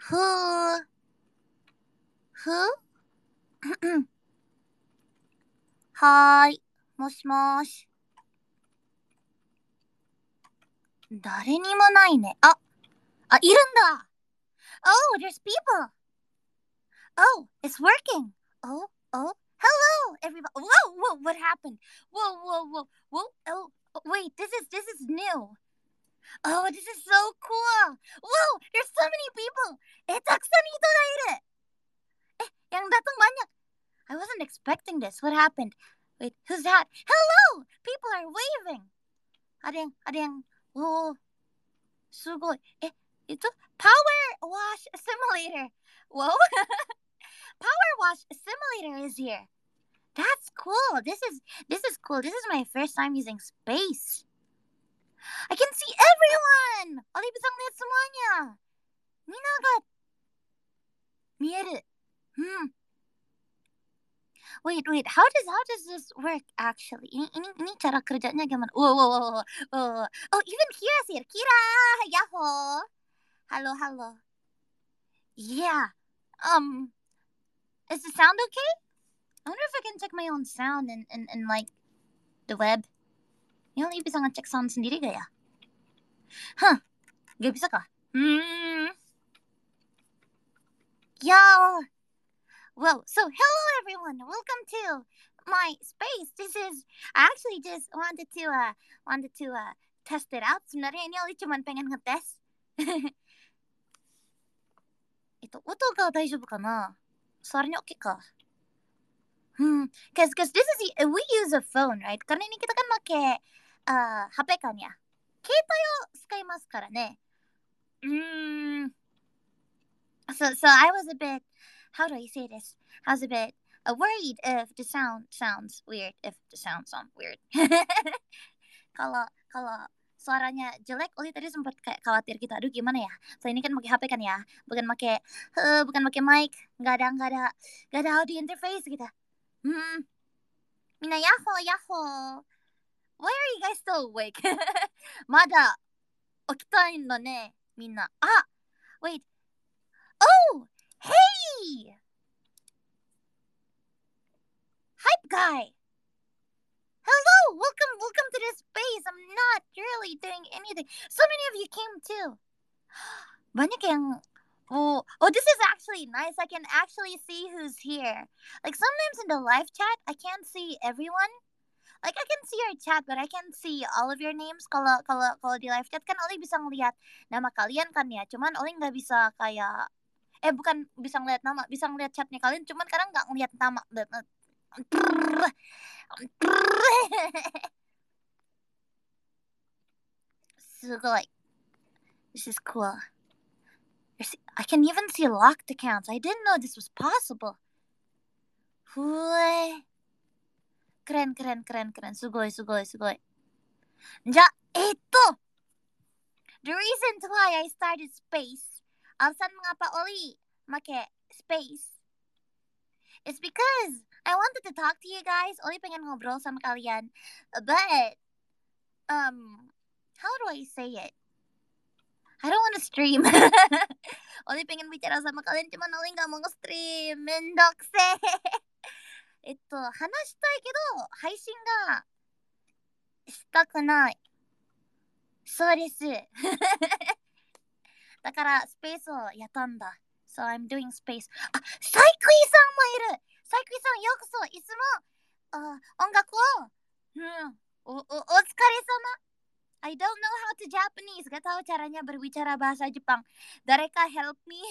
Who? Who? はーい。もしもし。誰にもないね。いるんだ。Oh, there's people. Oh, it's working. Oh, hello, everybody. Whoa, what happened? Whoa. Oh, wait, this is new. Oh, this is so cool. Whoa, there's so many people. たくさん人がいる。yang datang banyak. I wasn't expecting this. What happened? Wait, who's that? Hello! People are waving. Ada yang, oh, すごい。Power Wash Simulator. Whoa. Power Wash Simulator is here. That's cool. This is cool. This is my first time using space. I can see everyone. Oli bisa ngeliat semuanya. Mina ga mieru. Wait. How does this work actually? Ini cara kerjanya gimana? Whoa. Oh, even Kira's here. Kira, yahoo. Hello. Yeah. Is the sound okay? I wonder if I can check my own sound in like the web. Yung bisa ngecek sound sendiri gak ya? Huh. Gak bisa kah? Yo. Whoa. So hello everyone. Welcome to my space. I actually just wanted to test it out. Sebenarnya ini Oli cuman pengen ngetes. 音が大丈夫かな? Suaranya oke kah? Cause we use a phone, right? Karena ini kita kan pakai HP kan ya. 携帯を使いますからね. So I was a bit, how do I say this? I was a bit worried if the sound sounds weird. Kalau suaranya jelek, Oli tadi sempat kayak khawatir gitu. Aduh gimana ya? So ini kan pakai HP kan ya, bukan pakai mic, nggak ada audio interface gitu. Mina yahoo. Why are you guys still awake? まだ起きたいんだね、みんな。Wait. Oh, hey! Hype guy. Hello, welcome to this space. I'm not really doing anything. So many of you came too. Banyak yang this is actually nice. I can actually see who's here. Like sometimes in the live chat, I can't see everyone. Like I can see your chat, but I can't see all of your names. Kalau di live chat kan Oli bisa ngeliat nama kalian kan ya. Cuman Oli nggak bisa kayak bukan bisa ngeliat nama, bisa ngeliat chatnya kalian. Cuman kadang nggak ngeliat nama. Sugoi. This is cool. I can even see locked accounts. I didn't know this was possible. Keren. Sugoi. じゃ、the reason why I started space, alasan mengapa Oli make space, is because I wanted to talk to you guys. Oli pengen ngobrol sama kalian. But, how do I say it? I don't want to stream. Oli pengen bicara sama kalian, cuman Oli nggak mau nge-stream. Mendokse. 話したいけど、配信がしたくない。そうです。だからスペースをやったんだ。So I'm doing space. サイクイさんもいる。サイクイさんようこそ。いつも音楽を。お疲れ様。I don't know how to Japanese. Gak tahu caranya berbicara bahasa Jepang. Dareka help me.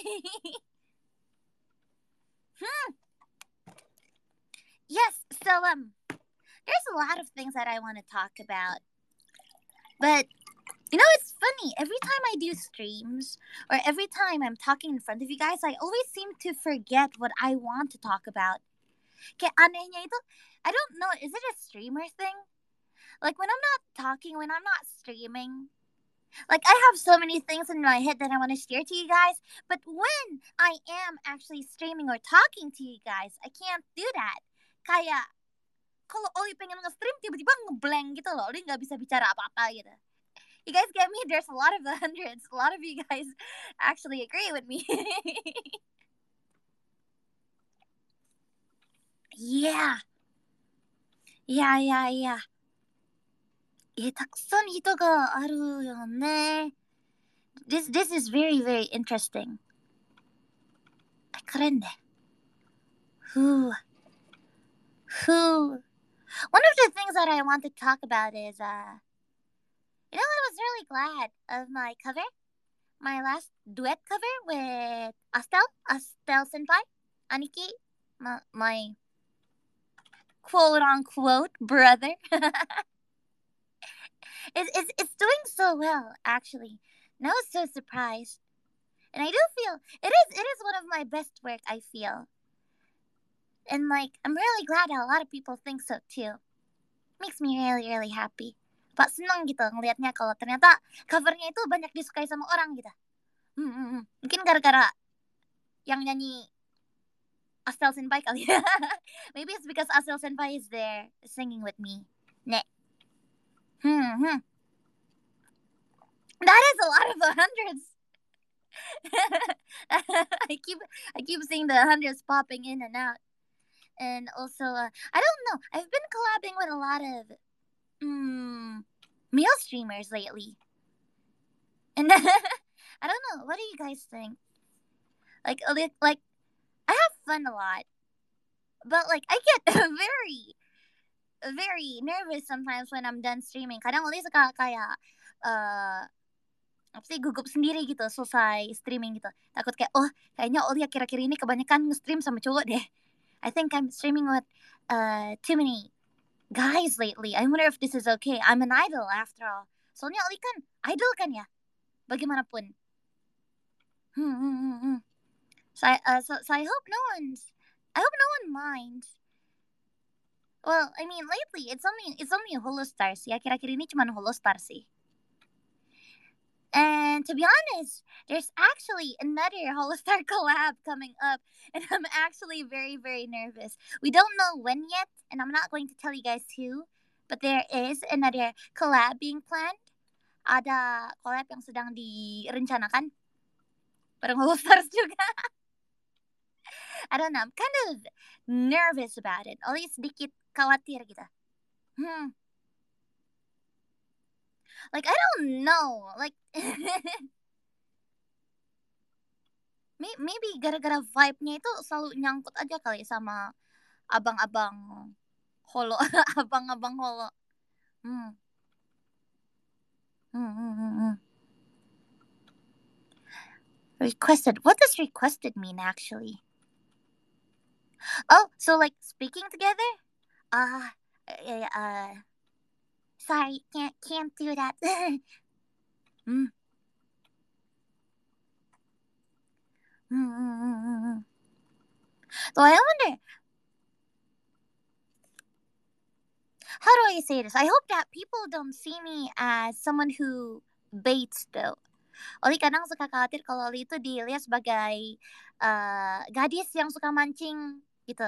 Yes, so there's a lot of things that I want to talk about. But you know, it's funny. Every time I do streams or every time I'm talking in front of you guys, I always seem to forget what I want to talk about. Kayak anehnya itu, I don't know, is it a streamer thing? Like when I'm not talking, when I'm not streaming, like I have so many things in my head that I want to share to you guys, but when I am actually streaming or talking to you guys, I can't do that. Kayak kalau Oli pengen nge-stream tiba-tiba ngeblank gitu loh, Oli nggak bisa bicara apa-apa gitu. You guys get me? There's a lot of the hundreds. A lot of you guys actually agree with me. Yeah. Yeah, yeah, yeah. たくさん人があるよね。This is very, very interesting. 可憐ね。Who? Who? One of the things that I want to talk about is, I was really glad of my cover, my last duet cover with Astel Senpai, Aniki, my quote unquote brother. It's doing so well, actually. And I was so surprised. And I do feel it is one of my best work, I feel. And like I'm really glad that a lot of people think so too. Makes me really really happy. Pak senang gitu ngelihatnya kalau ternyata covernya itu banyak disukai sama orang gitu. Mungkin gara-gara yang nyanyi Astel Senpai kali ya. Maybe it's because Astel Senpai is there singing with me. Ne. That is a lot of the hundreds. I keep seeing the hundreds popping in and out. And also, I don't know. I've been collabing with a lot of male streamers lately. And I don't know. What do you guys think? Like I have fun a lot, but like I get very nervous sometimes when I'm done streaming. Kadang Oli suka kayak apa sih gugup sendiri gitu selesai streaming gitu. Takut kayak kayaknya Oli akhir-akhir ini kebanyakan nge-stream sama cowok deh. I think I'm streaming with too many guys lately. I wonder if this is okay. I'm an idol after all. Soalnya Oli kan idol kan ya. Bagaimanapun. So I hope no one minds. Well, I mean lately it's only Holostar sih. Akhir-akhir ini cuma Holostar sih. And to be honest, there's actually another Holostar collab coming up, and I'm actually very, very nervous. We don't know when yet, and I'm not going to tell you guys who, but there is another collab being planned. Ada collab yang sedang direncanakan. Bareng Holostars juga. I don't know, I'm kind of nervous about it. Only sedikit khawatir gitu. Like, I don't know. Like, maybe gara-gara vibe-nya itu selalu nyangkut aja kali sama abang-abang holo. Abang-abang holo. Requested. What does requested mean, actually? Oh, so like speaking together? Sorry, can't do that. So I wonder, how do I say this? I hope that people don't see me as someone who baits though. Oli kadang suka khawatir kalau Oli itu dilihat sebagai gadis yang suka mancing gitu.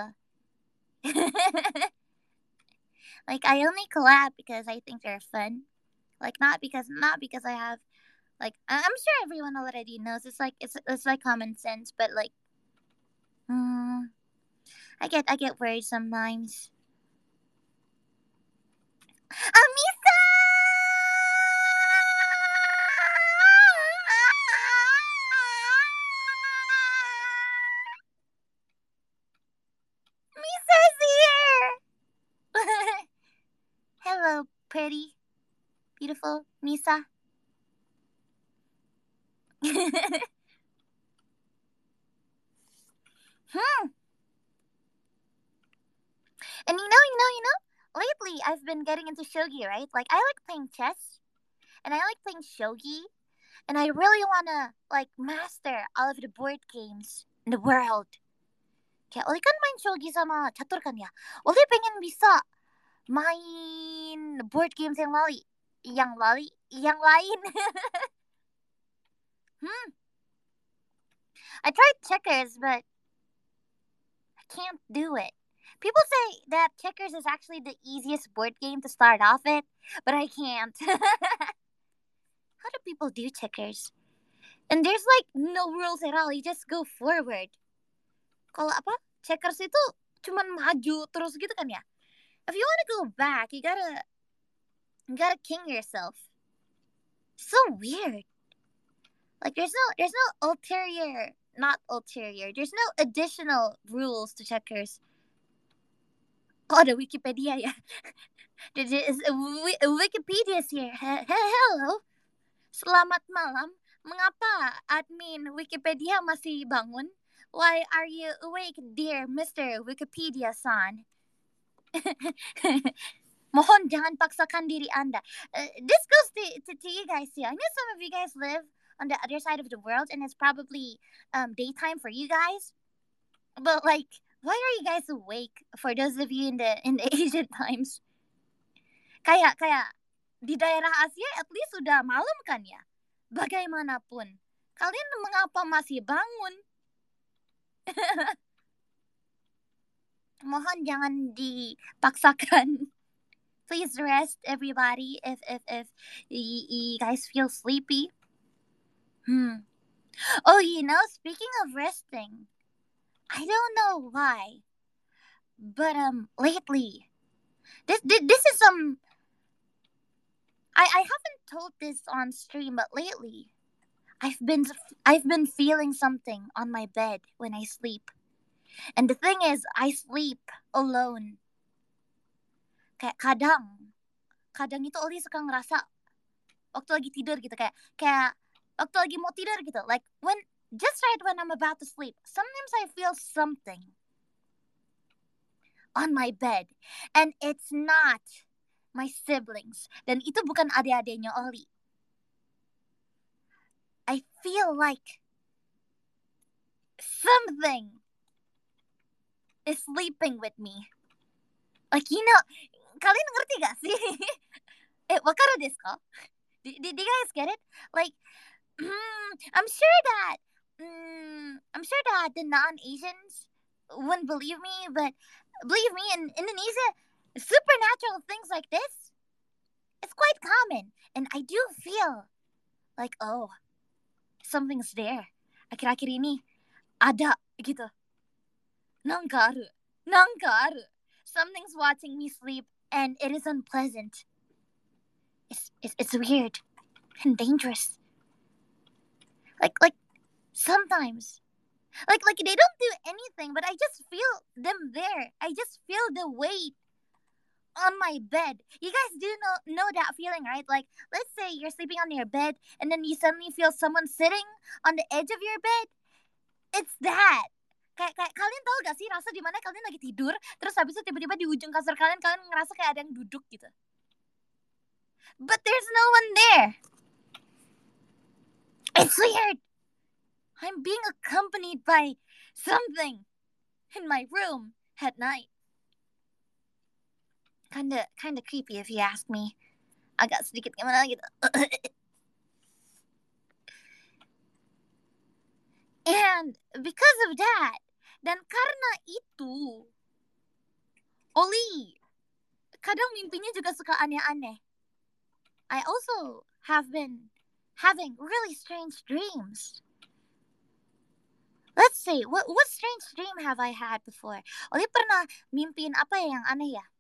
Like I only collab because I think they're fun. Like not because I have like I'm sure everyone already knows it's like common sense, but like I get worried sometimes. Amisa! Misa's here! Hello, pretty, beautiful Misa. And lately I've been getting into shogi, right? Like I like playing chess, and I like playing shogi, and I really wanna like master all of the board games in the world. Kayak Oli kan main shogi sama catur kan ya. Oli pengen bisa main board games yang lain. I tried checkers, but I can't do it. People say that checkers is actually the easiest board game to start off with, but I can't. How do people do checkers? And there's like no rules at all. You just go forward. Kalau apa? Checkers itu cuman maju terus gitu kan ya? If you want to go back, you gotta king yourself. So weird. Like there's no ulterior, not ulterior. There's no additional rules to checkers. Oh, the Wikipedia ya. Wikipedia's here. Hello. Selamat malam. Mengapa admin Wikipedia masih bangun? Why are you awake, dear Mr. Wikipedia-san? Mohon jangan paksakan diri Anda. This goes to you guys too. I know some of you guys live on the other side of the world, and it's probably daytime for you guys. But like, why are you guys awake? For those of you in the Asian times, kayak di daerah Asia, at least sudah malam kan ya. Bagaimanapun, kalian mengapa masih bangun? Mohon jangan dipaksakan. Please rest, everybody. If you guys feel sleepy. Oh, speaking of resting, I don't know why, but lately, this is some. I haven't told this on stream, but lately, I've been feeling something on my bed when I sleep, and the thing is, I sleep alone. Kayak kadang itu Oli suka ngerasa waktu lagi tidur gitu kayak waktu lagi mau tidur gitu, like just right when I'm about to sleep, sometimes I feel something on my bed, and it's not my siblings, dan itu bukan adik-adiknya Oli. I feel like something is sleeping with me, like kalian ngerti gak sih? Wakaru desu ka? Did you guys get it? Like, I'm sure that the non-Asians wouldn't believe me, but believe me, in Indonesia, supernatural things like this, it's quite common, and I do feel like, oh, something's there. Akhir-akhir ini ada gitu. Nanka aru. Something's watching me sleep, and it is unpleasant. It's weird and dangerous. Like sometimes, like they don't do anything, but I just feel them there. I just feel the weight on my bed. You guys do know that feeling, right? Like, let's say you're sleeping on your bed, and then you suddenly feel someone sitting on the edge of your bed. It's that. Kayak kalian tahu gak sih rasa dimana kalian lagi tidur, terus habis itu tiba-tiba di ujung kasur kalian ngerasa kayak ada yang duduk gitu. But there's no one there. It's weird. I'm being accompanied by something in my room at night. Kinda creepy if you ask me. Agak sedikit gimana gitu. And because of that, dan karena itu, Oli kadang mimpinya juga suka aneh-aneh. I also have been having really strange dreams. Let's see, what strange dream have I had before? Oli pernah mimpiin apa yang aneh ya?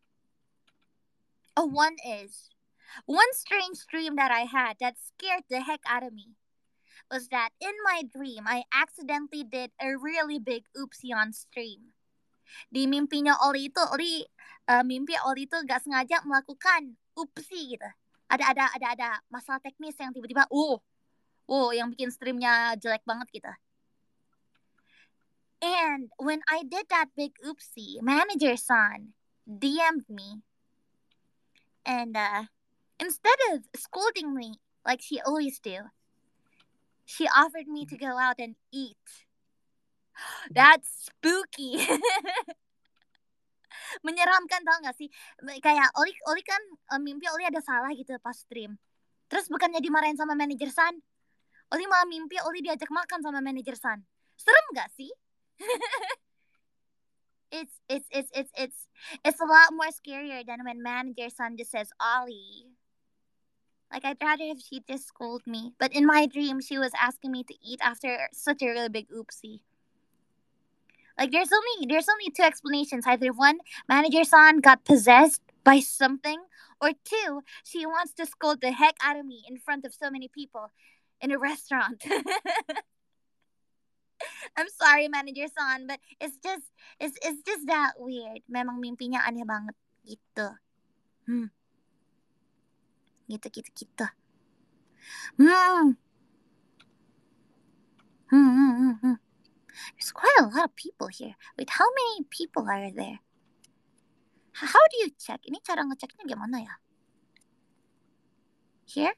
Oh, one strange dream that I had that scared the heck out of me was that in my dream, I accidentally did a really big oopsie on stream. Di mimpinya Oli itu, mimpi Oli itu gak sengaja melakukan oopsie gitu. Ada masalah teknis yang tiba-tiba, yang bikin streamnya jelek banget gitu. And when I did that big oopsie, manager-san DM'd me. And instead of scolding me like she always do, she offered me to go out and eat. That's spooky. Menyeramkan, tau gak sih? Kayak Oli kan mimpi Oli ada salah gitu pas stream. Terus bukannya dimarahin sama manajer San, Oli malah mimpi Oli diajak makan sama manajer San. Serem gak sih? It's a lot more scarier than when manager San just says Ollie, Like, I'd rather if she just scold me. But in my dream, she was asking me to eat after such a really big oopsie. Like, there's only two explanations. Either one, manager San got possessed by something, or two, she wants to scold the heck out of me in front of so many people in a restaurant. I'm sorry, manager San, but it's just that weird. Memang mimpi niya aneh banget gitu. Hmm, gitu gitu gitu. Hmm. Hmm, hmm, hmm, hmm. There's quite a lot of people here. Wait, how many people are there? How do you check? Ini cara ngeceknya gimana ya? Here?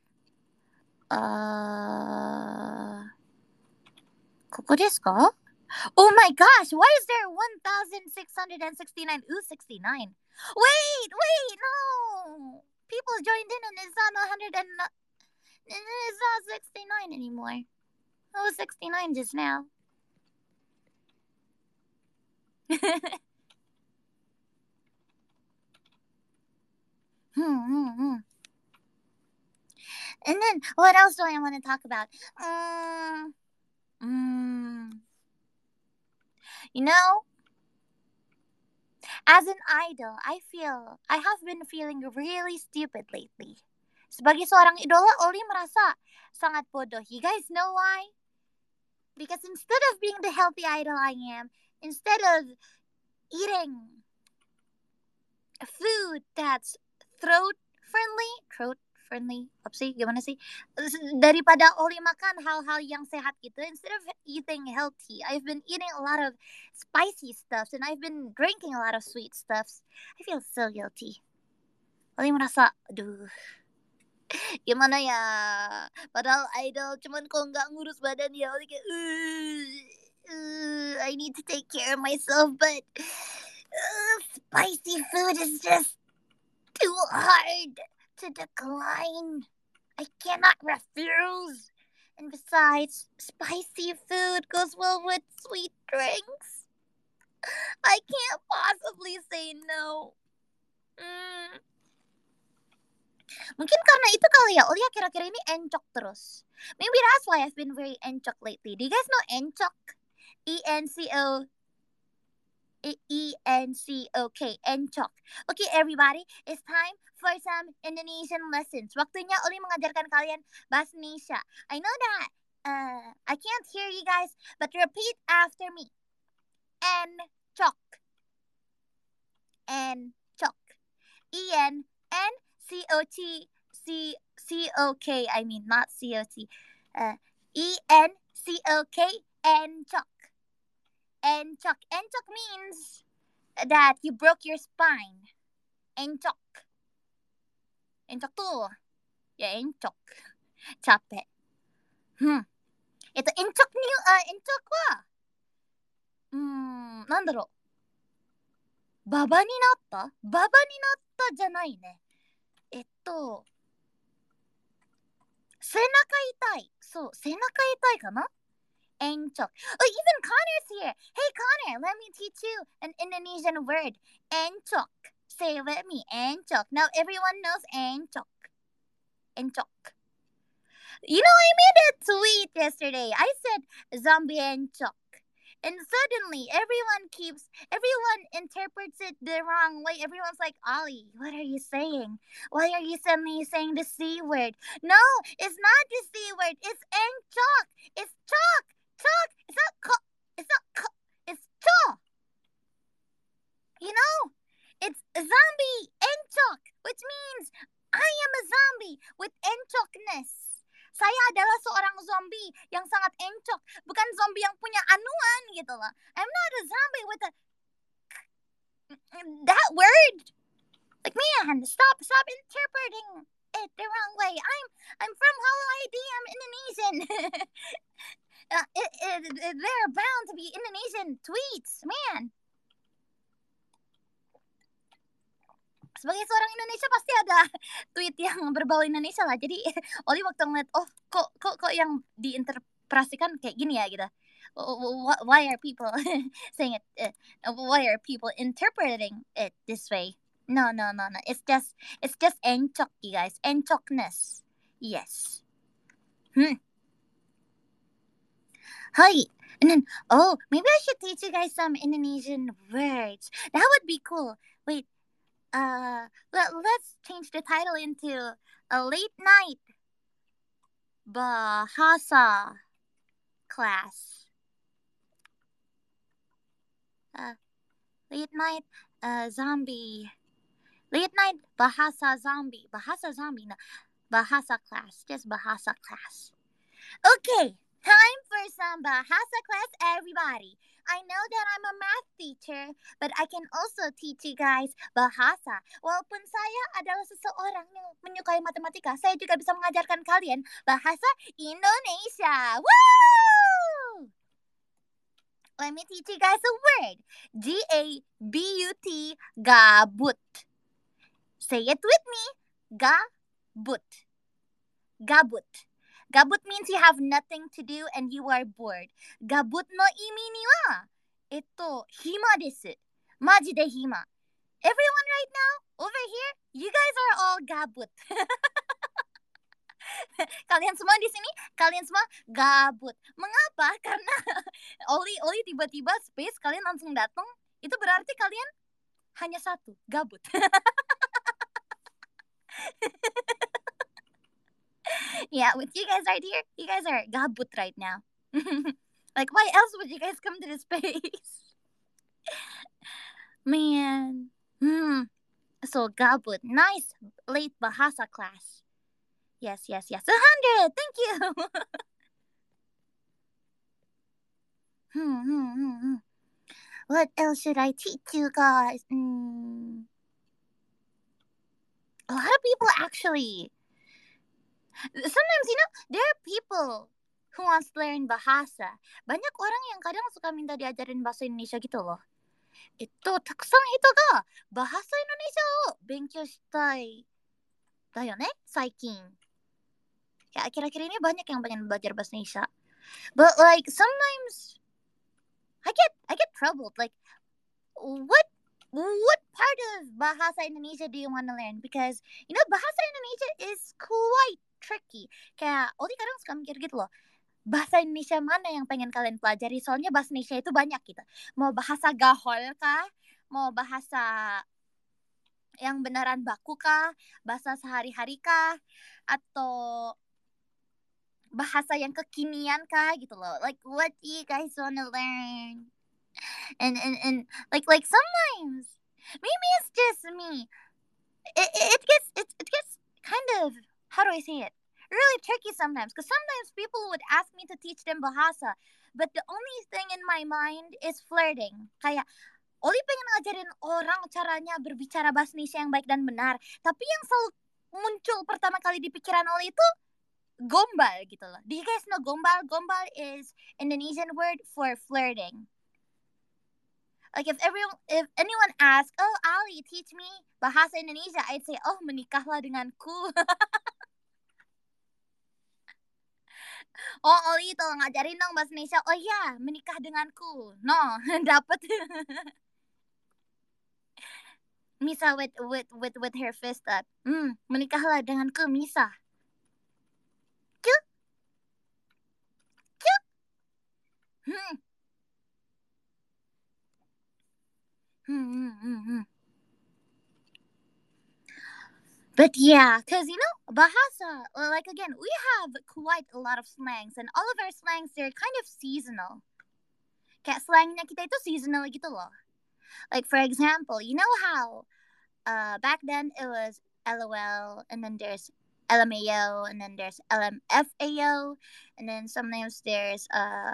ここですか? Oh my gosh, why is there 1,669? Ooh, 69. Wait, no! People joined in and it's not 100 and it's not 69 anymore. It was 69 just now. hmm. And then, what else do I want to talk about? You know, as an idol, I have been feeling really stupid lately. Sebagai seorang idola, Oli merasa sangat bodoh. You guys know why? Because instead of being the healthy idol I am, instead of eating food that's throat friendly, apa sih, gimana sih, daripada Oli makan hal-hal yang sehat gitu, instead of eating healthy, I've been eating a lot of spicy stuff and I've been drinking a lot of sweet stuffs. I feel so guilty. Oli merasa, aduh, gimana ya, padahal idol, cuman kok nggak ngurus badan ya, Oli kayak, I need to take care of myself, but spicy food is just too hard to decline. I cannot refuse. And besides, spicy food goes well with sweet drinks. I can't possibly say no. Mungkin karena itu kali ya, Oli akhir-akhir ini encok terus. Maybe that's why I've been very encok lately. Do you guys know encok? E-N-C-O E-N-C-O-K, encok. Okay, everybody, it's time for some Indonesian lessons. Waktunya Oli mengajarkan kalian bahasa Indonesia. I know that I can't hear you guys, but repeat after me. Encok. Encok. E-N-N-C-O-T C-O-K, I mean, not C-O-T. E-N-C-O-K, encok. Encok. Encok means that you broke your spine. Encok. Encok tuh. Ya, encok. Capek. Encok encok wa. なんだろう。ババになったじゃないね。背中痛い。そう、背中痛いかな? Encok. Oh, even Connor's here. Hey, Connor, let me teach you an Indonesian word. Encok. Say it with me. Encok. Now everyone knows encok. Encok. You know, I made a tweet yesterday. I said zombie encok. And suddenly everyone interprets it the wrong way. Everyone's like, Ollie, what are you saying? Why are you suddenly saying the C word? No, it's not the C word. It's encok. It's chalk. Chalk. It's not co. It's not co. It's cho. You know, it's zombie encok, which means I am a zombie with encokness. Saya adalah seorang zombie yang sangat encok, bukan zombie yang punya anuan gitu loh. I'm not a zombie with that word. Like, man, stop interpreting it the wrong way. I'm from Hollow ID. I'm Indonesian. They're bound to be Indonesian tweets, man. Sebagai seorang Indonesia pasti ada tweet yang berbau Indonesia lah. Jadi Oli waktu ngeliat, oh kok yang diinterpretasikan kayak gini ya gitu. Why are people saying it? Why are people interpreting it this way? No. It's just encok, you guys. Encokness. Yes. Hi. And then, oh, maybe I should teach you guys some Indonesian words. That would be cool. Wait, let's change the title into a late night Bahasa class. Uh, late night zombie. Late night Bahasa zombie. Bahasa zombie. No, Bahasa class. Just Bahasa class. Okay, time for some Bahasa class, everybody. I know that I'm a math teacher, but I can also teach you guys bahasa. Walaupun saya adalah seseorang yang menyukai matematika, saya juga bisa mengajarkan kalian bahasa Indonesia. Woo! Let me teach you guys a word. G-A-B-U-T, gabut. Say it with me. Gabut. Gabut. Gabut means you have nothing to do and you are bored. Gabut no imi ni wa, hima desu. Maji de hima. Everyone right now, over here, you guys are all gabut. Kalian semua di sini, kalian semua gabut. Mengapa? Karena Oli tiba-tiba space, kalian langsung datang. Itu berarti kalian hanya satu, gabut. Yeah, with you guys right here, you guys are gabut right now. Like, why else would you guys come to this space? Man. So, gabut. Nice late Bahasa class. Yes. 100. Thank you. What else should I teach you guys? A lot of people actually. Sometimes, there are people who wants to learn bahasa. Banyak orang yang kadang suka minta diajarin bahasa Indonesia gitu loh. たくさん人がbahasa Indonesia を勉強したいだよね、最近。Ya, akhir-akhir ini banyak yang pengen belajar bahasa Indonesia. But like sometimes I get troubled. Like what part of bahasa Indonesia do you want to learn? Because bahasa Indonesia is quite tricky. Kayak Oli kadang suka mikir gitu loh. Bahasa Indonesia mana yang pengen kalian pelajari? Soalnya bahasa Indonesia itu banyak gitu. Mau bahasa gahol kah? Mau bahasa yang beneran baku kah? Bahasa sehari-hari kah? Atau bahasa yang kekinian kah gitu loh. Like what do you guys wanna learn? And like sometimes maybe it's just me. It gets kind of, how do I say it? Really tricky sometimes because sometimes people would ask me to teach them bahasa, but the only thing in my mind is flirting. Kayak Oli pengen ngajarin orang caranya berbicara bahasa Indonesia yang baik dan benar, tapi yang selalu muncul pertama kali di pikiran Oli itu gombal gitu loh. Do you guys know gombal? Gombal is Indonesian word for flirting. Like if anyone asks, "Oh, Ali, teach me bahasa Indonesia," I'd say, "Oh, menikahlah denganku." Oh, Oli, tolong ngajarin dong bahasa Indonesia. Oh ya, menikah denganku. No, dapat. Misa with her fist up. Menikahlah denganku, Misa. But yeah, because bahasa, like again, we have quite a lot of slangs, and all of our slangs, they're kind of seasonal. Kayak slangnya kita itu seasonal gitu loh. Like for example, you know how back then it was LOL, and then there's LMAO, and then there's LMFAO, and then sometimes there's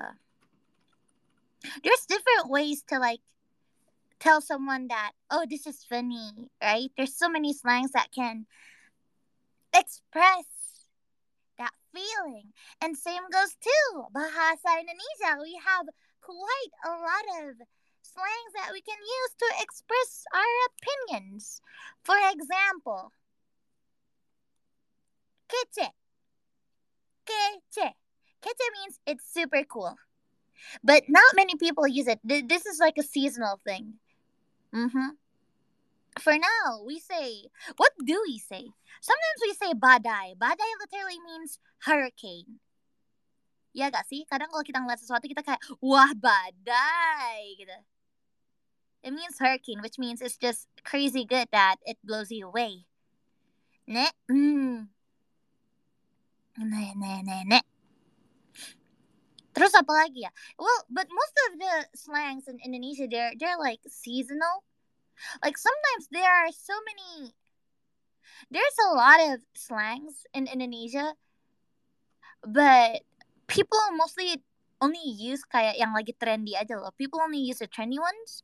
different ways to like tell someone that, oh, this is funny, right? There's so many slangs that can express that feeling. And same goes to Bahasa Indonesia. We have quite a lot of slangs that we can use to express our opinions. For example, kece. Kece. Kece means it's super cool. But not many people use it. This is like a seasonal thing. For now, we say, what do we say? Sometimes we say badai. Badai literally means hurricane. Ya gak sih? Kadang kalau kita ngeliat sesuatu kita kayak, wah badai gitu. It means hurricane, which means it's just crazy good that it blows you away. Ne? Ne. Terus apa lagi ya? Well, but most of the slangs in Indonesia, they're like seasonal. Like sometimes there's a lot of slangs in Indonesia, but people mostly only use kayak yang lagi trendy aja loh. People only use the trendy ones.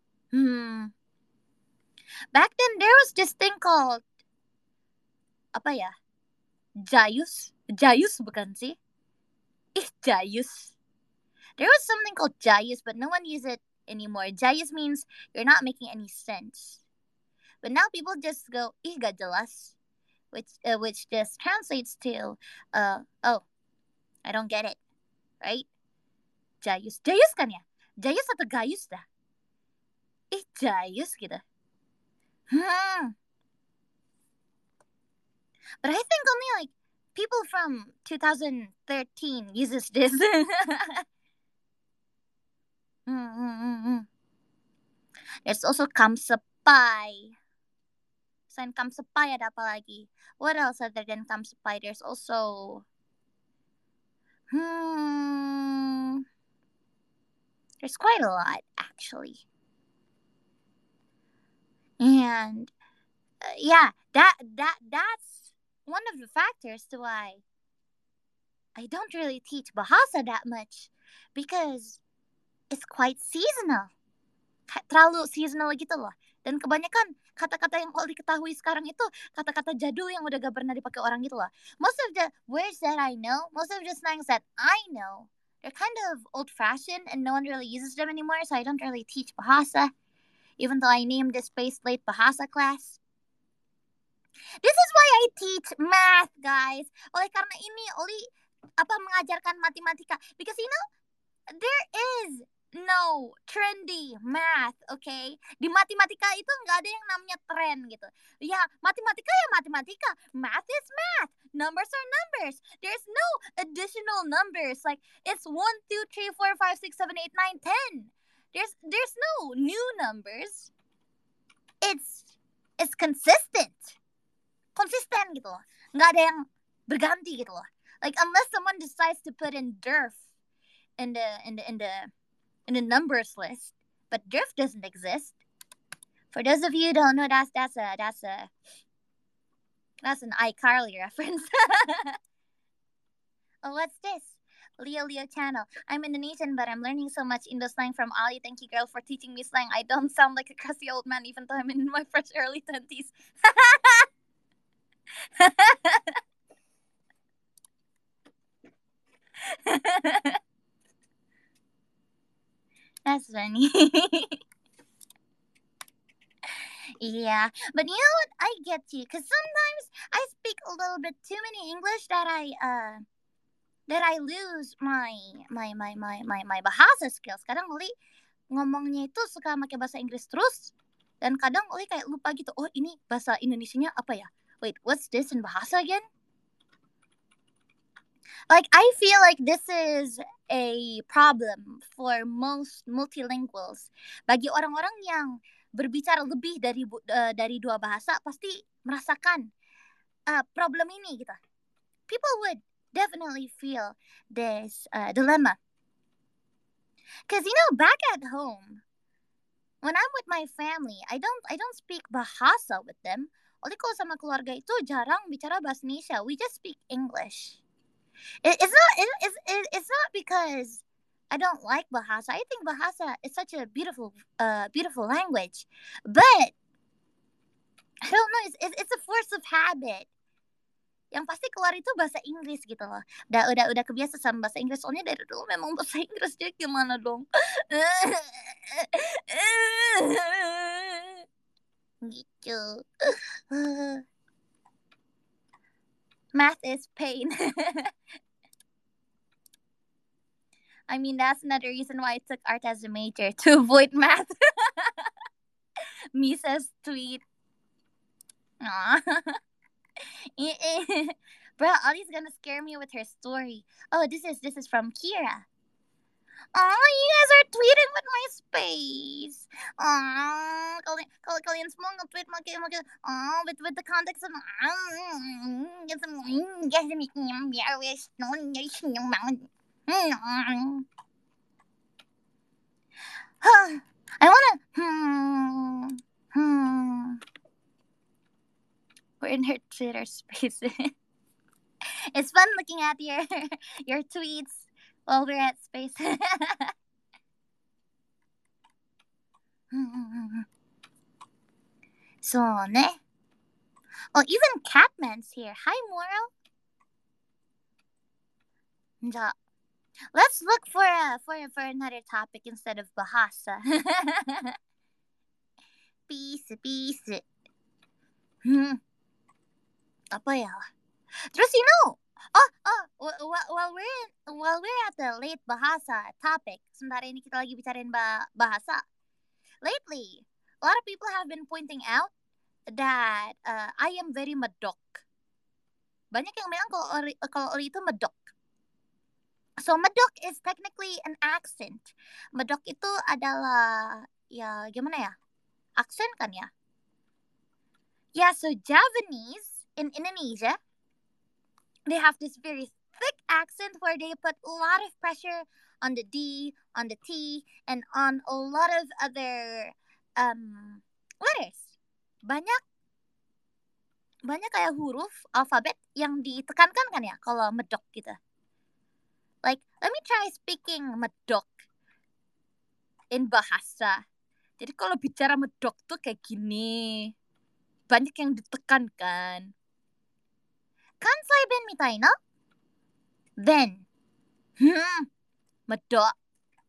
Back then there was this thing called apa ya? Jayus. Jayus bukan sih? Jayus. There was something called Jayus, but no one uses it anymore. Jayus means you're not making any sense. But now people just go, gak jelas. Which just translates to, oh, I don't get it. Right? Jayus. Jayus kan ya? Jayus atau Gayus dah? Jayus gitu. But I think only like people from 2013 uses this. There's also kamsepai. Selain kamsepai ada apa lagi? What else other than kamsepai? There's also there's quite a lot actually. And yeah, that's one of the factors to why I don't really teach Bahasa that much, because it's quite seasonal. Terlalu seasonal gitu loh. Dan kebanyakan kata-kata yang kalau diketahui sekarang itu kata-kata jadul yang udah gak pernah dipakai orang gitu loh. Most of the words that I know, most of the slangs that I know, they're kind of old-fashioned and no one really uses them anymore, so I don't really teach Bahasa. Even though I named this space late Bahasa class. This is why I teach math, guys. Oleh karena ini, mengajarkan matematika. Because you know, there is no trendy math, okay? Di matematika itu nggak ada yang namanya tren gitu. Ya, matematika ya matematika. Math is math. Numbers are numbers. There's no additional numbers. Like, it's 1, 2, 3, 4, 5, 6, 7, 8, 9, 10. There's no new numbers. It's consistent. Konsisten gitu loh. Nggak ada yang berganti gitu loh. Like, unless someone decides to put in DERF in the numbers list, but DERF doesn't exist. For those of you who don't know, that's an iCarly reference. Oh, what's this? Leo channel. I'm Indonesian, but I'm learning so much Indo slang from Ali. Thank you, girl, for teaching me slang. I don't sound like a crusty old man, even though I'm in my fresh early 20s. That's funny. Yeah, but you know what? I get you, because sometimes I speak a little bit too many English that I lose my bahasa skills. Kadang Uli ngomongnya itu suka pakai bahasa Inggris terus, dan kadang Uli kayak lupa gitu. Oh, ini bahasa Indonesianya apa ya? Wait, what's this in bahasa again? Like, I feel like this is a problem for most multilinguals. Bagi orang-orang yang berbicara lebih dari dua bahasa pasti merasakan problem ini gitu. People would definitely feel this dilemma. Because you know, back at home, when I'm with my family, I don't speak bahasa with them. Oleh kalau sama keluarga itu jarang bicara bahasa Indonesia. We just speak English. It's not because I don't like Bahasa. I think Bahasa is such a beautiful language, but I don't know. It's a force of habit. Yang pasti keluar itu bahasa Inggris gitu loh. Udah kebiasa sama bahasa Inggris. Soalnya dari dulu memang bahasa Inggris, jadi gimana dong? Gitu. Math is pain. I mean, that's another reason why I took art as a major, to avoid math. Misa's tweet. Aw. Bro, Ollie's gonna scare me with her story. Oh, this is from Kira. Oh, you guys are tweeting with my space. Oh, kalian semua nge-tweet with the context of guys bikin biar wes jadi senyum banget. I wanna we're in her Twitter space. It's fun looking at your tweets while we're at space. So, ne? Oh, even Catman's here. Hi, Moro. Ja. Let's look for another topic instead of Bahasa. Peace. Apa ya? Terus while we're at the late Bahasa topic, sementara ini kita lagi bicarain bahasa. Lately, a lot of people have been pointing out that I am very medok. Banyak yang bilang kalau Oli itu medok. So medok is technically an accent. Medok itu adalah ya gimana ya? Aksen kan ya? Yeah, so Javanese in Indonesia, they have this very thick accent where they put a lot of pressure on the D, on the T, and on a lot of other letters. Banyak kayak huruf alfabet yang ditekankan kan ya kalau medok gitu. Like, let me try speaking medok in bahasa. Jadi kalau bicara medok tuh kayak gini. Banyak yang ditekankan. Kansai ben mitai na? Ben. Medok.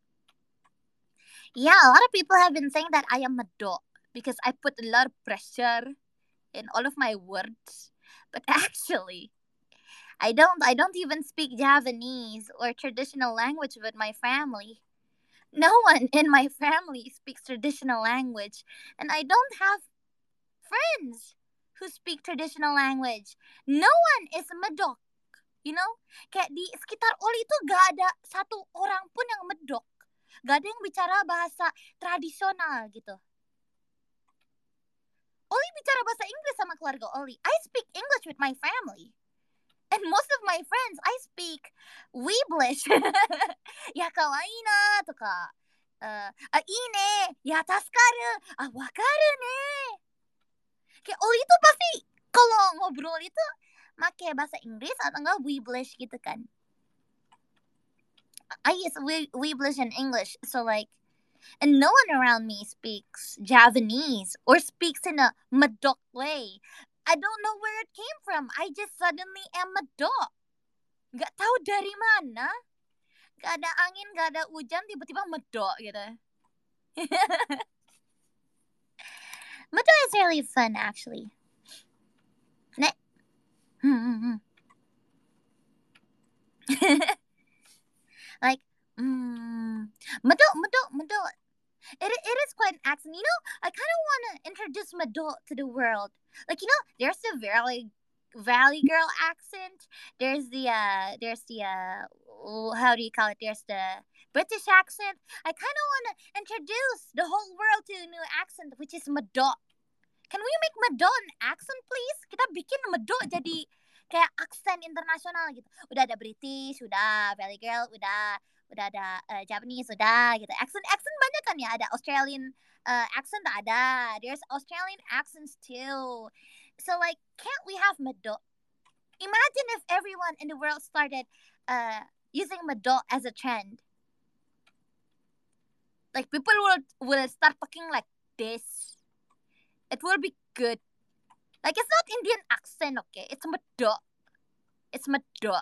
Yeah, a lot of people have been saying that I am medok because I put a lot of pressure in all of my words. But actually, I don't even speak Javanese or traditional language with my family. No one in my family speaks traditional language, and I don't have friends who speak traditional language. No one is medok, you know? Kayak di sekitar Oli itu gak ada satu orang pun yang medok. Gak ada yang bicara bahasa tradisional gitu. Oli bicara bahasa Inggris sama keluarga Oli. I speak English with my family. And most of my friends, I speak Weeblish. Ya kawaii na to ka. Ii ne. Ya tasukaru. Wakaru ne. Kayak Oli itu pasti kalau ngobrol itu pakai bahasa Inggris atau enggak Weeblish gitu kan. I use Weeblish in English. So like, and no one around me speaks Javanese or speaks in a medok way. I don't know where it came from. I just suddenly am medok. Gak tahu dari mana. Gak ada angin, gak ada hujan, tiba-tiba medok gitu. Medok is really fun actually. Like, medok. It is quite an accent. You know, I kind of want to introduce medok to the world. Like, you know, there's the Valley Girl accent. There's the how do you call it? There's the British accent. I kind of want to introduce the whole world to a new accent, which is medok. Can we make medok an accent, please? Kita bikin medok jadi kayak aksen internasional gitu. Udah ada British, udah Valley Girl, udah ada Japanese, udah gitu. Accent banyak kan ya. Ada Australian accent ada. There's Australian accents too. So like, can't we have medok? Imagine if everyone in the world started using medok as a trend. Like, people will start talking like this. It will be good. Like, it's not Indian accent, okay? It's medok. It's medok.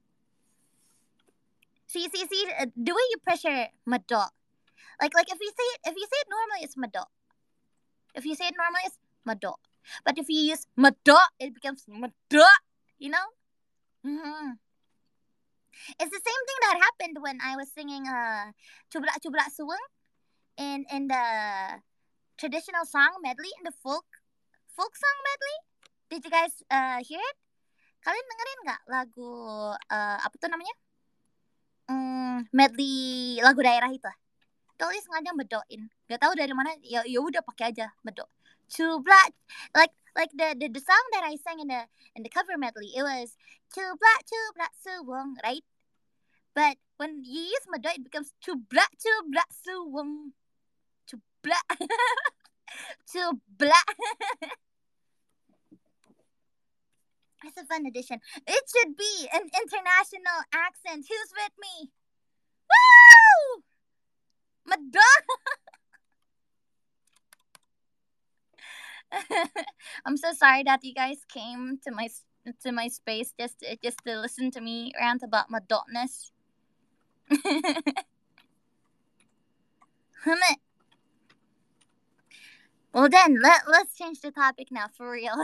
See, the way you pressure medok. Like if you say it normally, it's medok. If you say it normally, it's medok. But if you use medok, it becomes medok. You know? Mm-hmm. It's the same thing that happened when I was singing Cubra Suweng in the traditional song medley and the folk song medley. Did you guys hear it? Kalian dengerin nggak lagu apa tuh namanya? Medley lagu daerah itu. Tadi sengaja bedoin. Gak tahu dari mana. Ya udah pakai aja bedo. Cubla, like the song that I sang in the cover medley. It was cubla suwong, right? But when you use medo, it becomes cubla suwong. Cubla. Cubla. It's a fun addition. It should be an international accent. Who's with me? Woo! Madonna. I'm so sorry that you guys came to my space just to listen to me rant about Madonnas. Well then, let's change the topic now for real.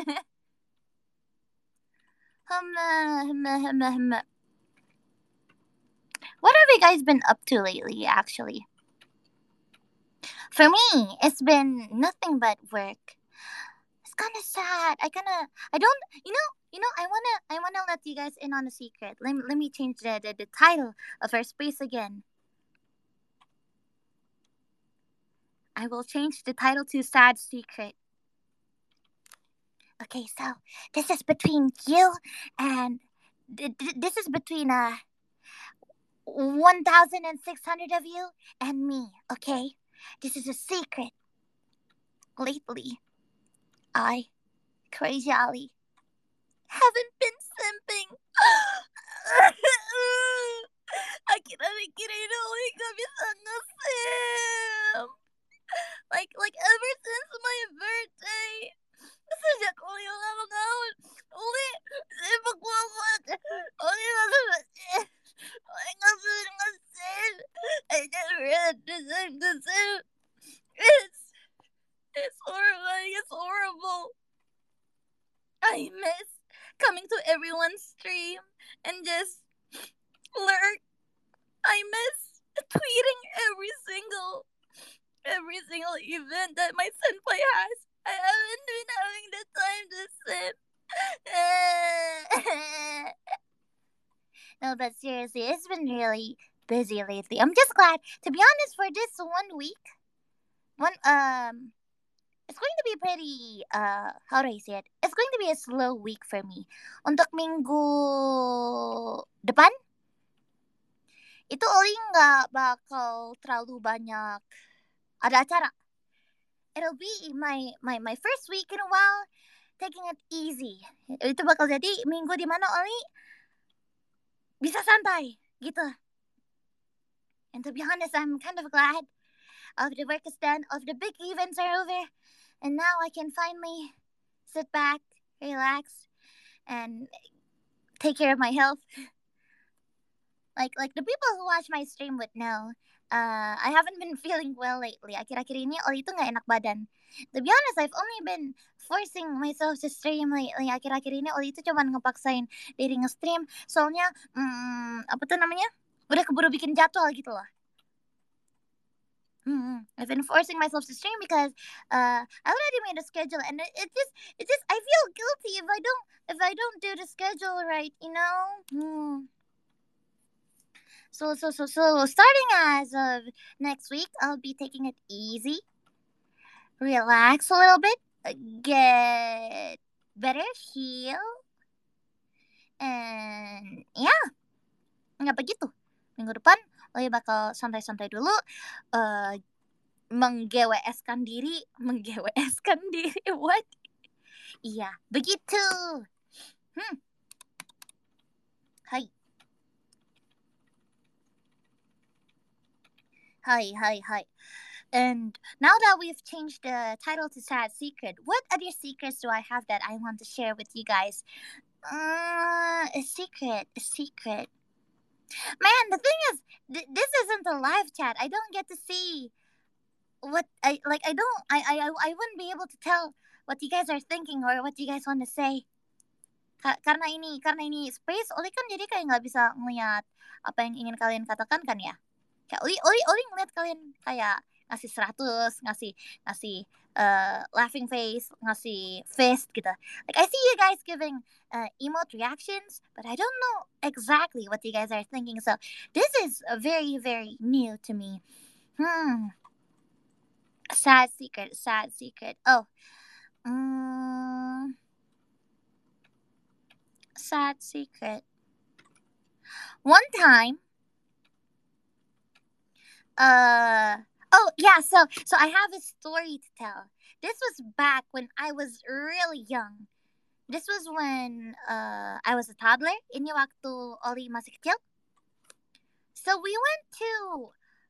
What have you guys been up to lately, actually? For me, it's been nothing but work. It's kind of sad. I don't, I wanna let you guys in on a secret. Let me change the title of our space again. I will change the title to Sad Secret. Okay, so this is between you and this is between 1,600 of you and me, okay? This is a secret. Lately, I, Crazy Ali, haven't been simping. Akhir-akhir ini Oli gak bisa nge-simp. Like ever since my birthday. Sejak Oli ulang tahun, Oli sibuk banget. Oli gak bisa nge-simp. I never had to simp. It's horrible. It's horrible. I miss coming to everyone's stream and just lurk. I miss tweeting every single event that my senpai has. I haven't been having the time to sit. No, but seriously, it's been really busy lately. I'm just glad, to be honest, for this 1 week. It's going to be pretty, how do I say it? It's going to be a slow week for me. Untuk minggu depan, itu Oli nggak bakal terlalu banyak ada acara. It'll be my first week in a while, taking it easy. Itu bakal jadi minggu di mana Oli bisa santai, gitu. And to be honest, I'm kind of glad all of the work is done, all of the big events are over. And now I can finally sit back, relax, and take care of my health. Like the people who watch my stream would know, I haven't been feeling well lately. Akhir-akhir ini Oli itu nggak enak badan. To be honest, I've only been forcing myself to stream lately. Akhir-akhir ini Oli itu cuma ngepaksain diri nge-stream. Soalnya, apa tuh namanya? Udah keburu bikin jadwal gitu loh. I've been forcing myself to stream because I already made a schedule, and it just I feel guilty if I don't do the schedule right, you know. So starting as of next week, I'll be taking it easy, relax a little bit, get better, heal, and yeah, nggak begitu. Minggu depan Oli bakal santai-santai dulu, mengGWS-kan diri, what? Iya, begitu. Hai. And now that we've changed the title to Sad Secret, what other secrets do I have that I want to share with you guys? A secret. Man, the thing is, this isn't a live chat. I don't get to see what I wouldn't be able to tell what you guys are thinking or what you guys want to say. Karena ini space, Oli kan jadi kayak nggak bisa ngeliat apa yang ingin kalian katakan kan ya. Kayak Oli ngeliat kalian kayak ngasih 100, ngasih ngasih laughing face, ngasih fist gitu. Like I see you guys giving emote reactions, but I don't know exactly what you guys are thinking. So this is very very new to me. Sad secret, sad secret. Oh, sad secret. One time, oh yeah, so I have a story to tell. This was back when I was really young. This was when I was a toddler. Ini waktu Oli masih kecil. So we went to,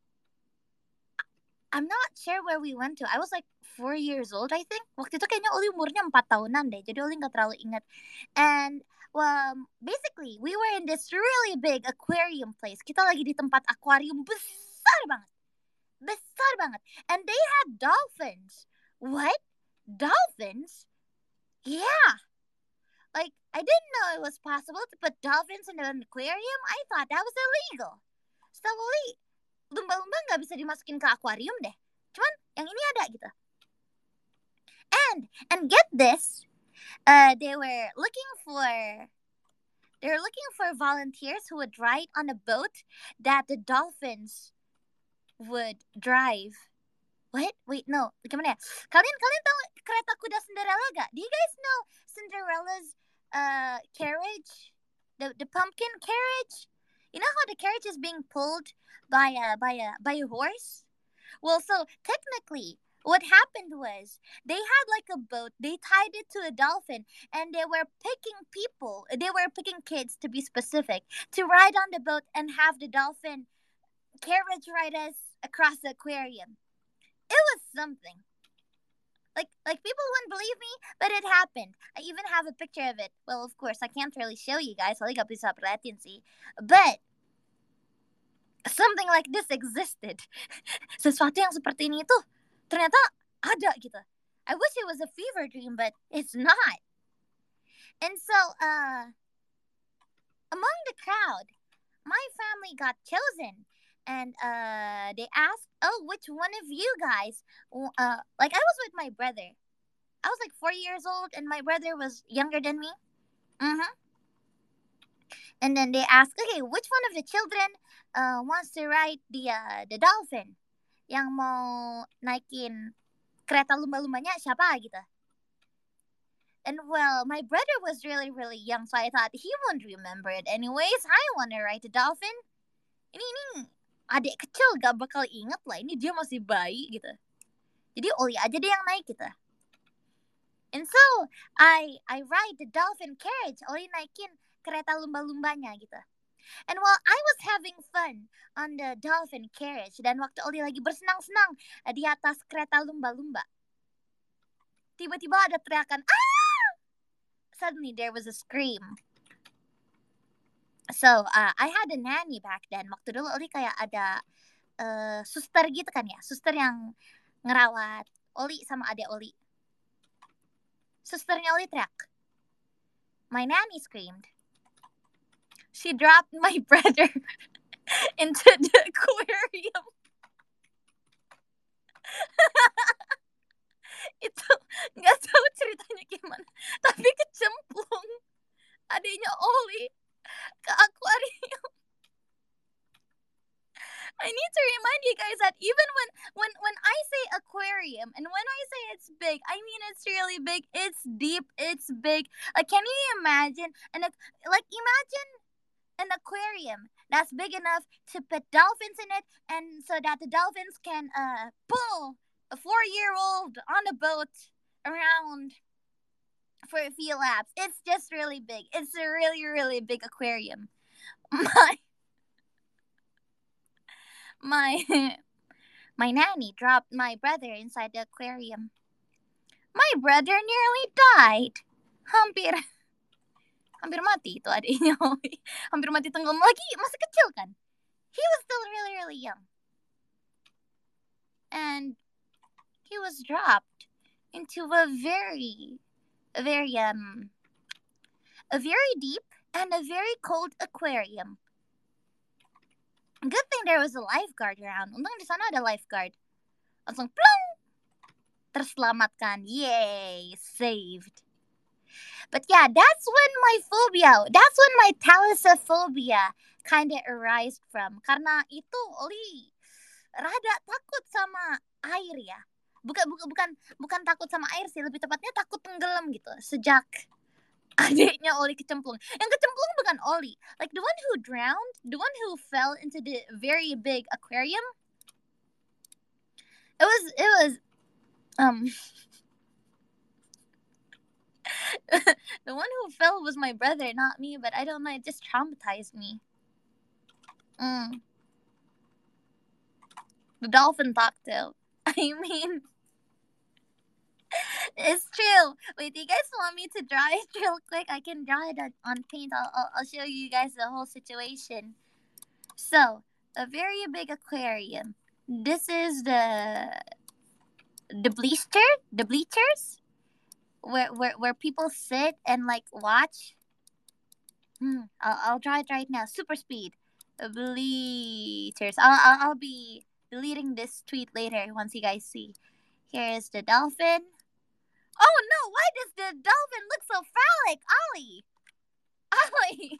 I'm not sure where we went to. I was like 4 years old, I think. Waktu itu kayaknya Oli umurnya 4 tahunan deh. Jadi Oli nggak terlalu ingat. And basically, we were in this really big aquarium place. Kita lagi di tempat akuarium besar banget. Besar banget. And they had dolphins. What? Dolphins? Yeah. Like, I didn't know it was possible to put dolphins in an aquarium. I thought that was illegal. So, Oli, lumba-lumba nggak bisa dimasukin ke akuarium deh. Cuman yang ini ada gitu. And get this, they were looking for volunteers who would ride on a boat that the dolphins would drive. What? Wait, no. Gimana ya? Kalian tahu kereta kuda Cinderella gak? Do you guys know Cinderella's carriage? The pumpkin carriage? You know how the carriage is being pulled by a horse? Well, so technically, what happened was they had like a boat, they tied it to a dolphin, and they were picking kids to be specific, to ride on the boat and have the dolphin carriage ride us across the aquarium. It was something. Like people wouldn't believe me, but it happened. I even have a picture of it. Well, of course, I can't really show you guys. Soalnya gak bisa perhatiin sih. But something like this existed. Sesuatu yang seperti ini tuh ternyata ada gitu. I wish it was a fever dream, but it's not. And so, among the crowd, my family got chosen. And they asked, oh, which one of you guys? Like, I was with my brother. I was like 4 years old, and my brother was younger than me. And then they asked, okay, which one of the children wants to ride the dolphin? Yang mau naikin kereta lumba-lumbanya siapa gitu. And well, my brother was really, really young, so I thought he won't remember it anyways. I want to ride the dolphin. Ini adik kecil gak bakal inget lah. Ini dia masih bayi gitu. Jadi Oli aja deh yang naik gitu. And so, I ride the dolphin carriage. Oli naikin kereta lumba-lumbanya gitu. And while I was having fun on the dolphin carriage, dan waktu Oli lagi bersenang-senang di atas kereta lumba-lumba, tiba-tiba ada teriakan, ah! Suddenly there was a scream. So, I had a nanny back then. Waktu dulu Oli kayak ada suster gitu kan ya. Suster yang ngerawat Oli sama adik Oli. Susternya Oli teriak. My nanny screamed. She dropped my brother into the aquarium. Itu gak tahu ceritanya gimana. Tapi kecemplung adiknya Oli ke akuarium. I need to remind you guys that even when I say aquarium and when I say it's big, I mean it's really big. It's deep. It's big. Like, can you imagine? Imagine an aquarium that's big enough to put dolphins in it, and so that the dolphins can pull a 4-year-old on a boat around for a few laps. It's just really big. It's a really, really big aquarium. My nanny dropped my brother inside the aquarium. My brother nearly died. Hampir mati itu adiknya. Hampir mati tenggelam lagi. Masih kecil kan? He was still really, really young. And he was dropped into a very deep and a very cold aquarium. Good thing there was a lifeguard around. Untung di sana ada lifeguard. Langsung plong, terselamatkan. Yay, saved. But yeah, that's when my thalassophobia kind of arised from. Karena itu Oli rada takut sama air ya. Bukan takut sama air sih, lebih tepatnya takut tenggelam gitu. Sejak adiknya Oli kecemplung. Yang kecemplung bukan Oli. Like the one who drowned, the one who fell into the very big aquarium. It was the one who fell was my brother, not me, but I don't know, it just traumatized me. The dolphin talked to. I mean, it's true. Wait, do you guys want me to draw it real quick? I can draw it on paint. I'll show you guys the whole situation. So, a very big aquarium. This is the bleachers, where people sit and like watch. I'll draw it right now. Super speed. Bleachers. I'll be deleting this tweet later once you guys see. Here is the dolphin. Oh no! Why does the dolphin look so phallic, Ollie? Ollie.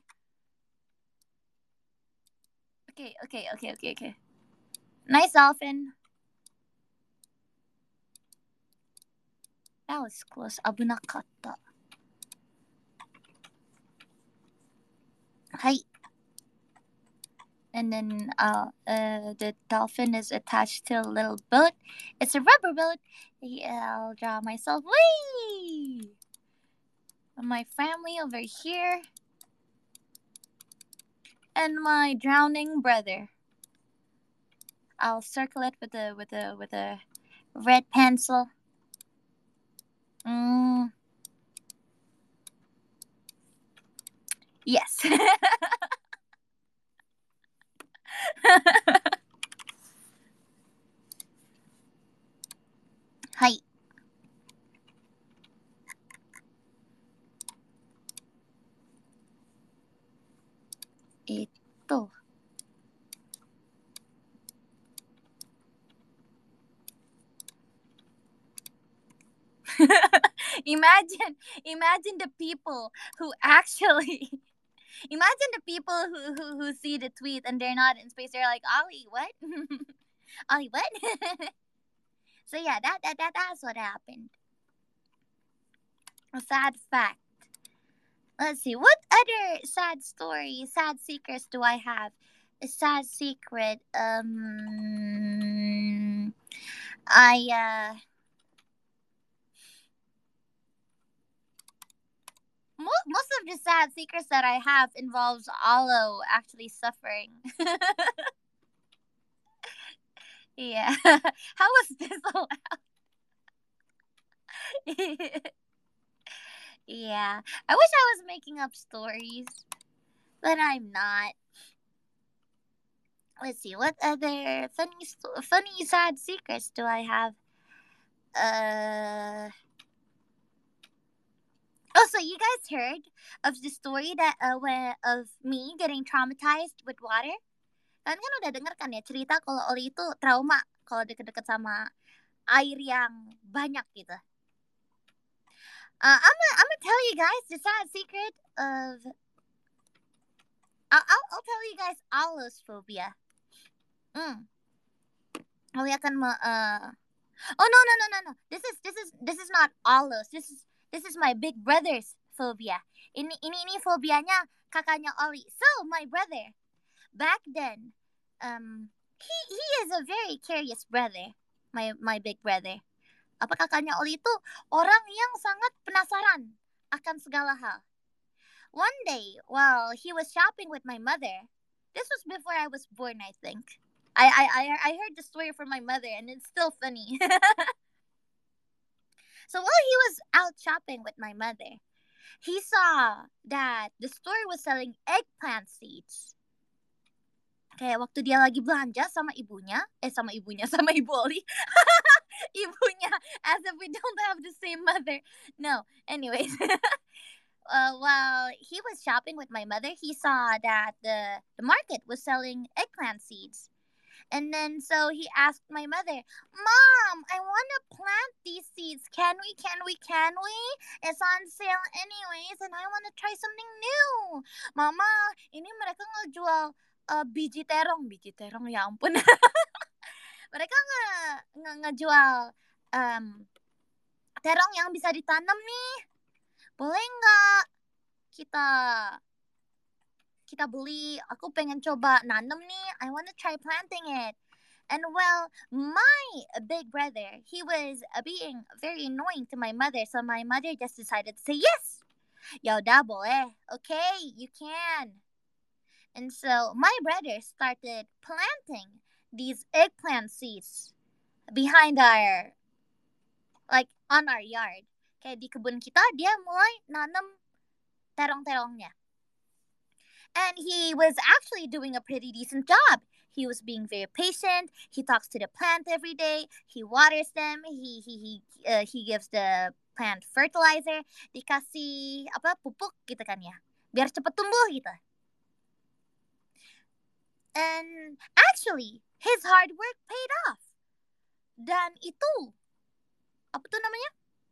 Okay. Nice dolphin. That was close. 危なかった。はい。And then the dolphin is attached to a little boat. It's a rubber boat. I'll draw myself. Whee! My family over here. And my drowning brother. I'll circle it with a red pencil. Yes. Hi. Ito. Imagine the people who actually imagine the people who see the tweet and they're not in space. They're like, Ollie, what? Ollie, what? So yeah, that's what happened. A sad fact. Let's see, what other sad stories, sad secrets do I have? A sad secret. Most of the sad secrets that I have involves Alo actually suffering. Yeah. How was this allowed? Yeah. I wish I was making up stories, but I'm not. Let's see, what other funny sad secrets do I have? Oh, so you guys heard of the story that of me getting traumatized with water? Kalian kan udah denger kan ya cerita kalau Oli itu trauma kalau deket-deket sama air yang banyak gitu. I'm gonna tell you guys the sad secret of. I'll tell you guys allophobia. Oli akan Oh no. This is not allos. This is my big brother's phobia. Ini fobianya kakaknya Oli. So my brother back then, he is a very curious brother. My big brother. Apa kakaknya Oli itu orang yang sangat penasaran akan segala hal. One day, while he was shopping with my mother, this was before I was born, I think. I heard the story from my mother, and it's still funny. So while he was out shopping with my mother, he saw that the store was selling eggplant seeds. Kayak waktu dia lagi belanja sama ibunya, sama ibu Oli. Ibunya, as if we don't have the same mother. No, anyways. While he was shopping with my mother, he saw that the market was selling eggplant seeds. And then so he asked my mother, Mom, I want to plant these seeds. Can we? Can we? Can we? It's on sale anyways, and I want to try something new. Mama, ini mereka ngejual biji terong. Biji terong, ya ampun. Mereka ngejual terong yang bisa ditanam nih. Boleh nggak kita beli? Aku pengen coba nanam nih. I want to try planting it. And well, my big brother, he was being very annoying to my mother, so my mother just decided to say yes. Yaudah boleh, okay, you can. And so my brother started planting these eggplant seeds behind our, like on our yard. Kayak di kebun kita, dia mulai nanam terong-terongnya. And he was actually doing a pretty decent job. He was being very patient. He talks to the plant every day. He waters them. He gives the plant fertilizer. Dikasih pupuk gitu kan ya, biar cepet tumbuh gitu. And actually, his hard work paid off. Dan itu apa tuh namanya?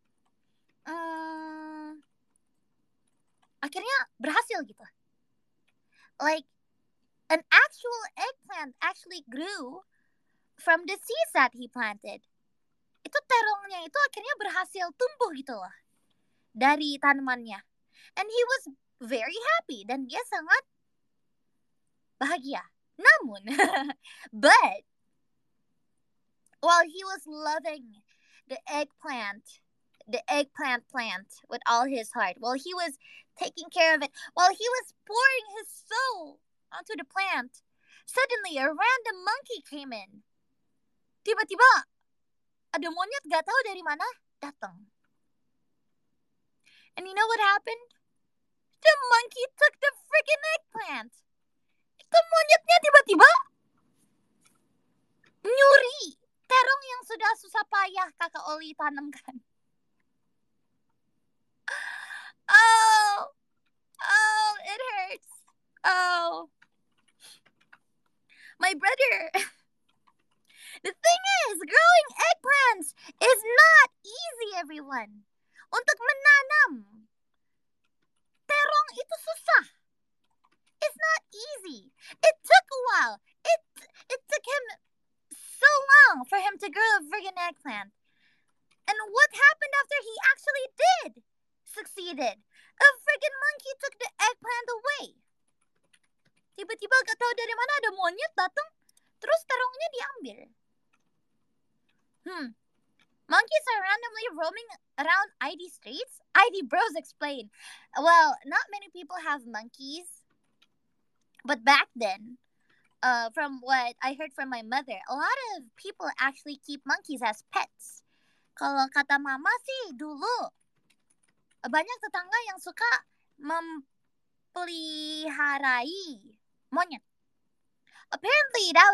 Akhirnya berhasil gitu. Like an actual eggplant actually grew from the seeds that he planted. Itu terongnya itu akhirnya berhasil tumbuh gitu loh dari tanamannya. And he was very happy dan dia sangat bahagia. Namun, but while he was loving the eggplant plant with all his heart, while he was taking care of it, while he was pouring his soul onto the plant, suddenly a random monkey came in. Tiba-tiba ada monyet gak tahu dari mana datang. And you know what happened? The monkey took the freaking eggplant. Itu monyetnya tiba-tiba nyuri terong yang sudah susah payah kakak Oli tanamkan. Oh, it hurts. Oh, my brother. The thing is, growing eggplants is not easy, everyone. Untuk menanam terong itu susah. It's not easy. It took a while. It took him so long for him to grow a friggin' eggplant. And what happened after he actually did succeeded? A friggin' monkey took the eggplant away. Tiba-tiba gak tahu dari mana ada monyet datang, terus terongnya diambil. Monkeys are randomly roaming around ID streets? ID bros explain. Well, not many people have monkeys. But back then, from what I heard from my mother, a lot of people actually keep monkeys as pets. Kalau kata mama sih dulu, banyak tetangga yang suka mempeliharai monyet. Apparently that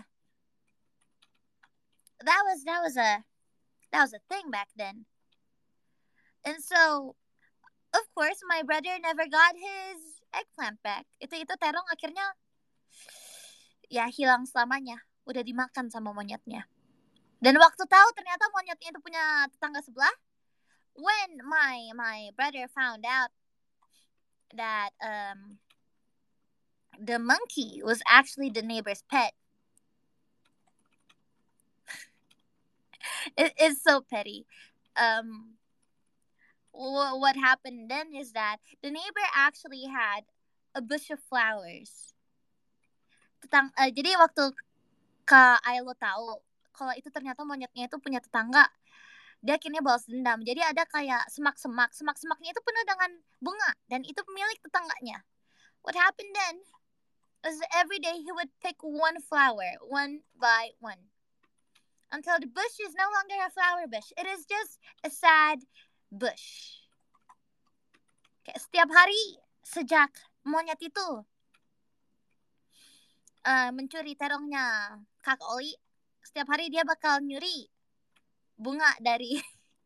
was a thing back then. And so, of course, my brother never got his eggplant back. Itu terong akhirnya ya hilang selamanya. Udah dimakan sama monyetnya. Dan waktu tahu ternyata monyetnya itu punya tetangga sebelah, when my brother found out that the monkey was actually the neighbor's pet, it's so petty. What happened then is that the neighbor actually had a bush of flowers. Jadi waktu Kak Ailo tahu kalau itu ternyata monyetnya itu punya tetangga, dia akhirnya balas dendam. Jadi ada kayak semak-semaknya itu penuh dengan bunga dan itu milik tetangganya. What happened then is every day he would pick one flower, one by one, until the bush is no longer a flower bush. It is just a sad bush. Kayak setiap hari sejak monyet itu mencuri terongnya Kak Oli, setiap hari dia bakal nyuri bunga dari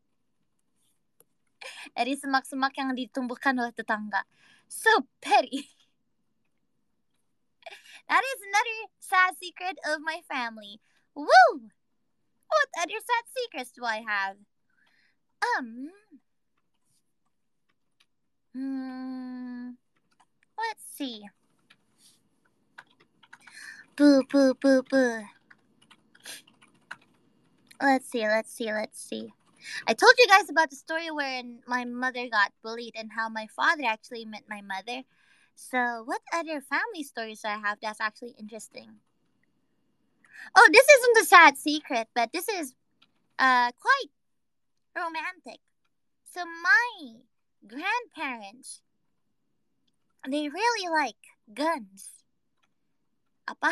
semak-semak yang ditumbuhkan oleh tetangga. So petty. That is another sad secret of my family. Woo! What other sad secrets do I have? Um, let's see. Boo, boo, boo, boo. Let's see. I told you guys about the story wherein my mother got bullied and how my father actually met my mother. So, what other family stories do I have that's actually interesting? Oh, this isn't a sad secret, but this is quite romantic. So, my grandparents, they really like guns. Apa?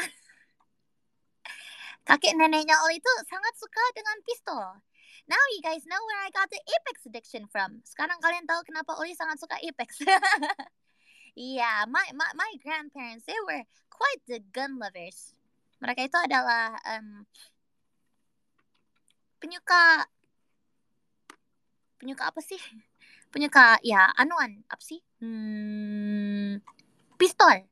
Kakek neneknya Oli itu sangat suka dengan pistol. Now you guys know where I got the Apex addiction from. Sekarang kalian tahu kenapa Oli sangat suka Apex. Yeah, my grandparents, they were quite the gun lovers. Mereka itu adalah penyuka apa sih? Penyuka ya anuan apa sih? Pistol.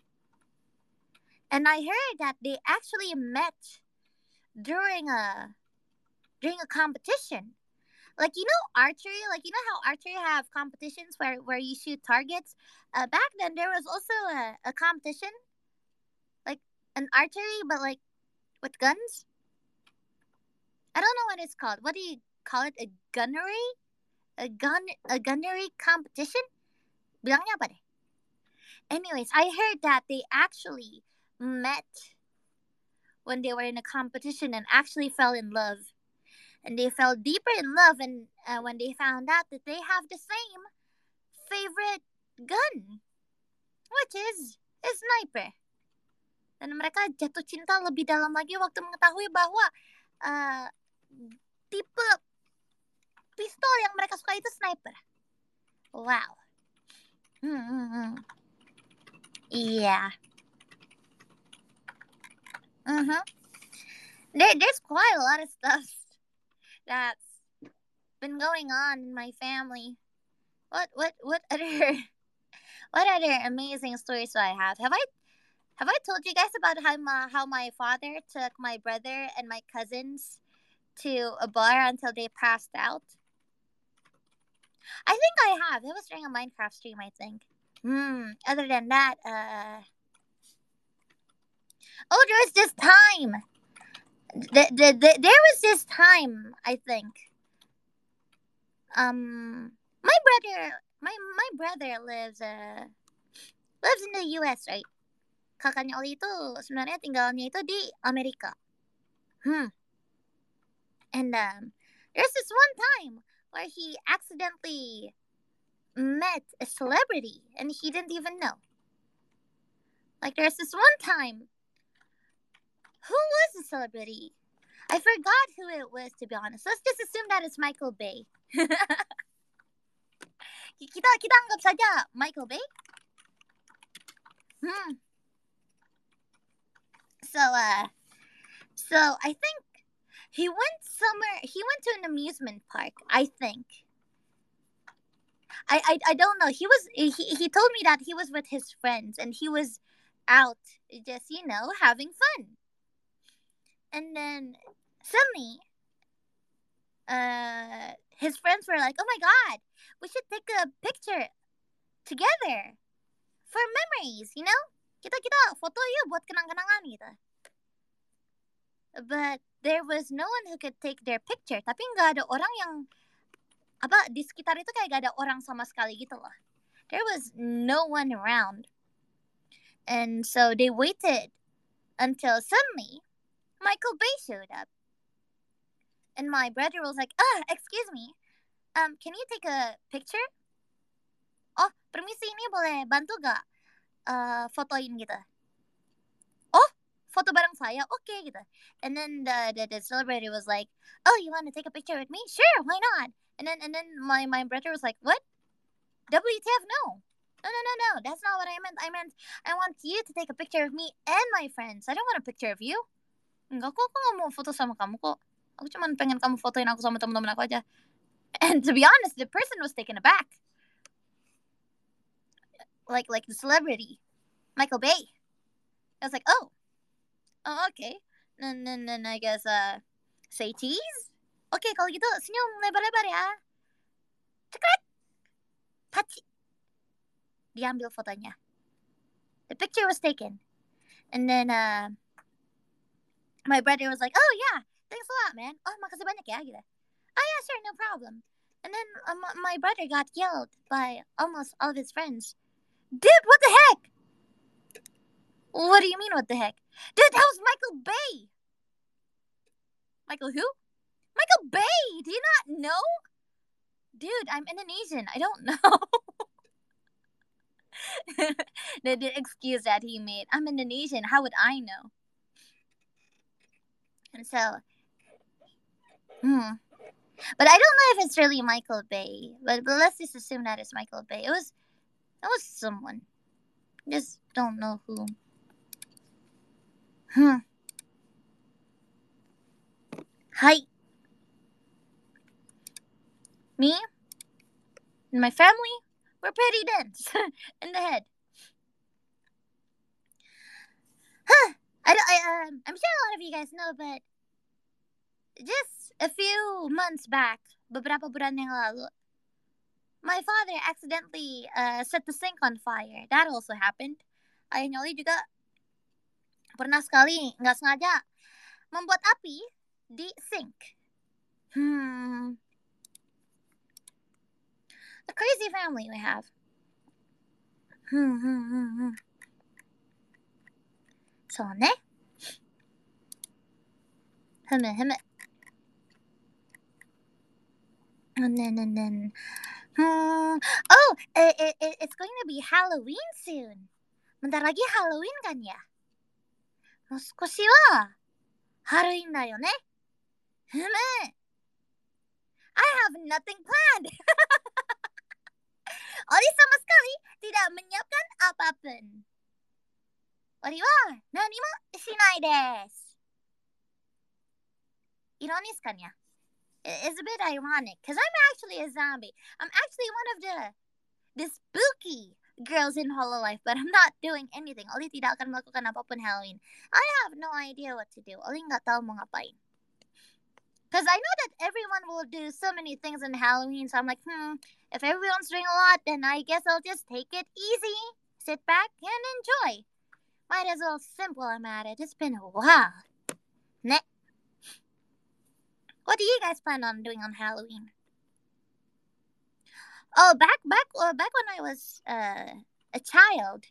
And I heard that they actually met during a competition. Like, you know, archery, like, you know how archery have competitions where you shoot targets. Back then there was also a competition, like an archery, but like with guns. I don't know what it's called. What do you call it? A gunnery? A gunnery competition? Bilangnya apa deh? Anyways, I heard that they actually met when they were in a competition and actually fell in love. And they fell deeper in love and when they found out that they have the same favorite gun, which is a sniper. Dan mereka jatuh cinta lebih dalam lagi waktu mengetahui bahwa tipe pistol yang mereka suka itu sniper. Wow. Yeah. There's quite a lot of stuff that's been going on in my family. What other amazing stories do I have? Have I told you guys about how my father took my brother and my cousins to a bar until they passed out? I think I have. It was during a Minecraft stream, I think. Other than that, oh, there was this time. There was this time, I think. My brother lives in the US, right? Kakaknya Oli itu sebenarnya tinggalnya itu di Amerika. And there's this one time where he accidentally met a celebrity and he didn't even know. Like, there's this one time. Who was the celebrity? I forgot who it was, to be honest. Let's just assume that it's Michael Bay. kita anggap saja Michael Bay. So I think he went to an amusement park, I think. I don't know. He told me that he was with his friends and he was out just, having fun. And then suddenly his friends were like, "Oh my god, we should take a picture together for memories, Kita foto yuk buat kenang-kenangan gitu." But there was no one who could take their picture. Tapi nggak ada orang yang di sekitar itu kayak gak ada orang sama sekali gitu loh. There was no one around. And so they waited until suddenly Michael Bay showed up. And my brother was like, excuse me, can you take a picture? Oh, permisi, ini boleh bantu gak fotoin gitu? Oh, foto bareng saya, okay gitu. And then the celebrity was like, "Oh, you want to take a picture with me? Sure, why not?" And then my brother was like, "What? WTF? No. No. That's not what I meant. I want you to take a picture of me and my friends. I don't want a picture of you." Enggak kok, aku gak mau foto sama kamu kok. Aku cuma pengen kamu fotoin aku sama teman-teman aku aja. And to be honest, the person was taken aback. Like the celebrity, Michael Bay. I was like, oh, okay. Then I guess, say cheese? Oke, kalau gitu senyum lebar-lebar ya. Cekrek, paci. Diambil fotonya. The picture was taken. And then, my brother was like, oh yeah, thanks a lot, man. Oh, makasih banyak ya, gitu. Oh yeah, sure, no problem. And then my brother got yelled by almost all of his friends. Dude, what the heck? What do you mean, what the heck? Dude, that was Michael Bay. Michael who? Michael Bay! Do you not know? Dude, I'm Indonesian. I don't know. the excuse that he made. I'm Indonesian. How would I know? And so, but I don't know if it's really Michael Bay. But let's just assume that it's Michael Bay. It was someone. Just don't know who. Hi. Me and my family, we're pretty dense in the head. I'm sure a lot of you guys know, but just a few months back, beberapa bulan yang lalu, my father accidentally set the sink on fire. That also happened. Ayahnya Oli juga pernah sekali nggak sengaja membuat api di sink. A crazy family we have. So ne? Heme. And then. Oh, it's going to be Halloween soon. Bentar lagi Halloween kan ya? もう少しはハロウィンだよね。I have nothing planned. Oli sama sekali tidak menyiapkan apapun. Oli wa nani mo shinai desu. Ironis kan ya? It's a bit ironic because I'm actually a zombie. I'm actually one of the spooky girls in Hololive, but I'm not doing anything. Oli tidak akan melakukan apapun Halloween. I have no idea what to do. Oli nggak tahu mau ngapain. Because I know that everyone will do so many things in Halloween, so I'm like, if everyone's doing a lot, then I guess I'll just take it easy, sit back, and enjoy. Might as well simple I'm at it. It's been a while. Ne? What do you guys plan on doing on Halloween? Oh, back when I was a child,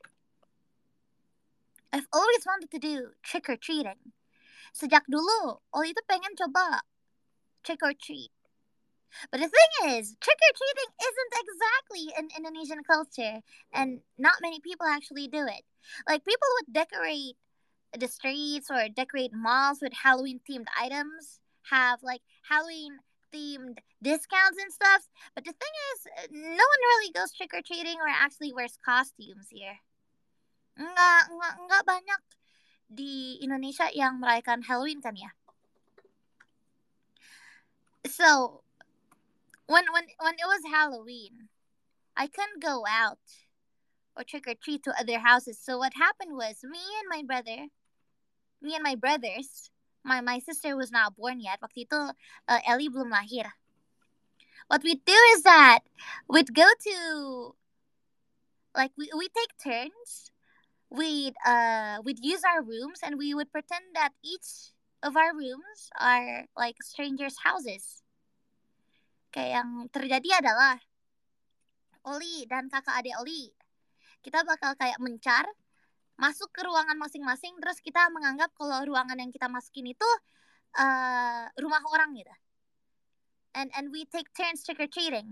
I've always wanted to do trick or treating. Sejak dulu, Oli itu pengen coba trick or treat. But the thing is, trick or treating isn't exactly an Indonesian culture, and not many people actually do it. Like, people would decorate the streets or decorate malls with Halloween themed items, have like Halloween themed discounts and stuff. But the thing is, no one really goes trick or treating or actually wears costumes here. Nggak banyak di Indonesia yang merayakan Halloween kan ya. So when it was Halloween, I couldn't go out or trick or treat to other houses. So what happened was me and my brothers, my sister was not born yet. Waktu itu Ellie belum lahir. What we'd do is that we'd go to, like, we take turns. We'd use our rooms and we would pretend that each of our rooms are like strangers' houses. Kayak yang terjadi adalah Oli dan kakak adik Oli, kita bakal kayak mencar, masuk ke ruangan masing-masing, terus kita menganggap kalau ruangan yang kita masukin itu rumah orang gitu. And we take turns trick or treating.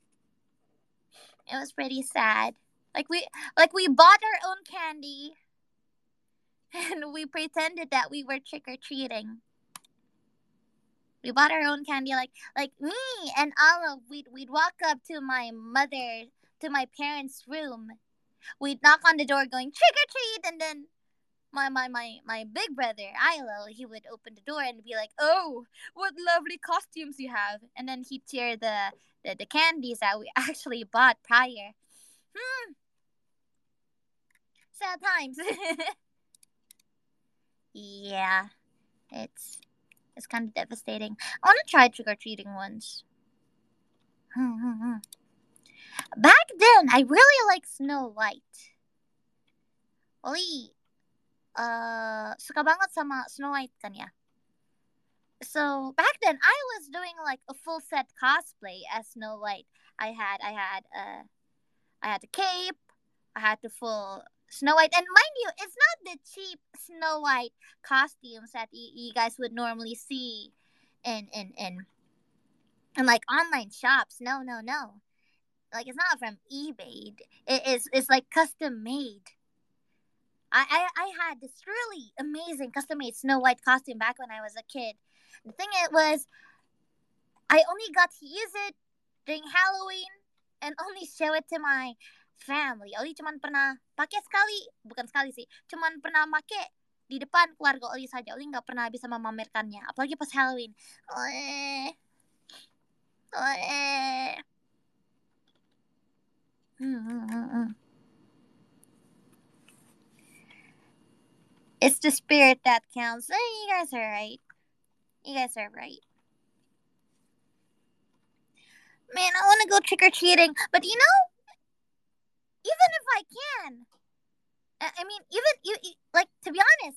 It was pretty sad. Like we bought our own candy, and we pretended that we were trick or treating. We bought our own candy, like me and Olive. We'd walk up to my parents' room. We'd knock on the door, going trick or treat, and then my big brother Ilo, he would open the door and be like, "Oh, what lovely costumes you have!" And then he'd tear the candies that we actually bought prior. Sad times. Yeah, it's kind of devastating. I want to try trick or treating once. Back then, I really liked Snow White. Oli, suka banget sama Snow White kan ya. So back then, I was doing like a full set cosplay as Snow White. I had a cape. I had the full Snow White, and mind you, it's not the cheap Snow White costumes that you guys would normally see in like online shops. No, no, no. Like it's not from eBay. It's like custom made. I had this really amazing custom made Snow White costume back when I was a kid. The thing it was, I only got to use it during Halloween and only show it to my family. Oli cuman pernah pakai sekali, bukan sekali sih, cuman pernah pakai di depan keluarga Oli saja. Oli nggak pernah bisa memamerkannya, apalagi pas Halloween. Oleh, oleh. It's the spirit that counts. You guys are right. You guys are right. Man, I want to go trick or treating, but you know, even if I can, I mean, even you like to be honest,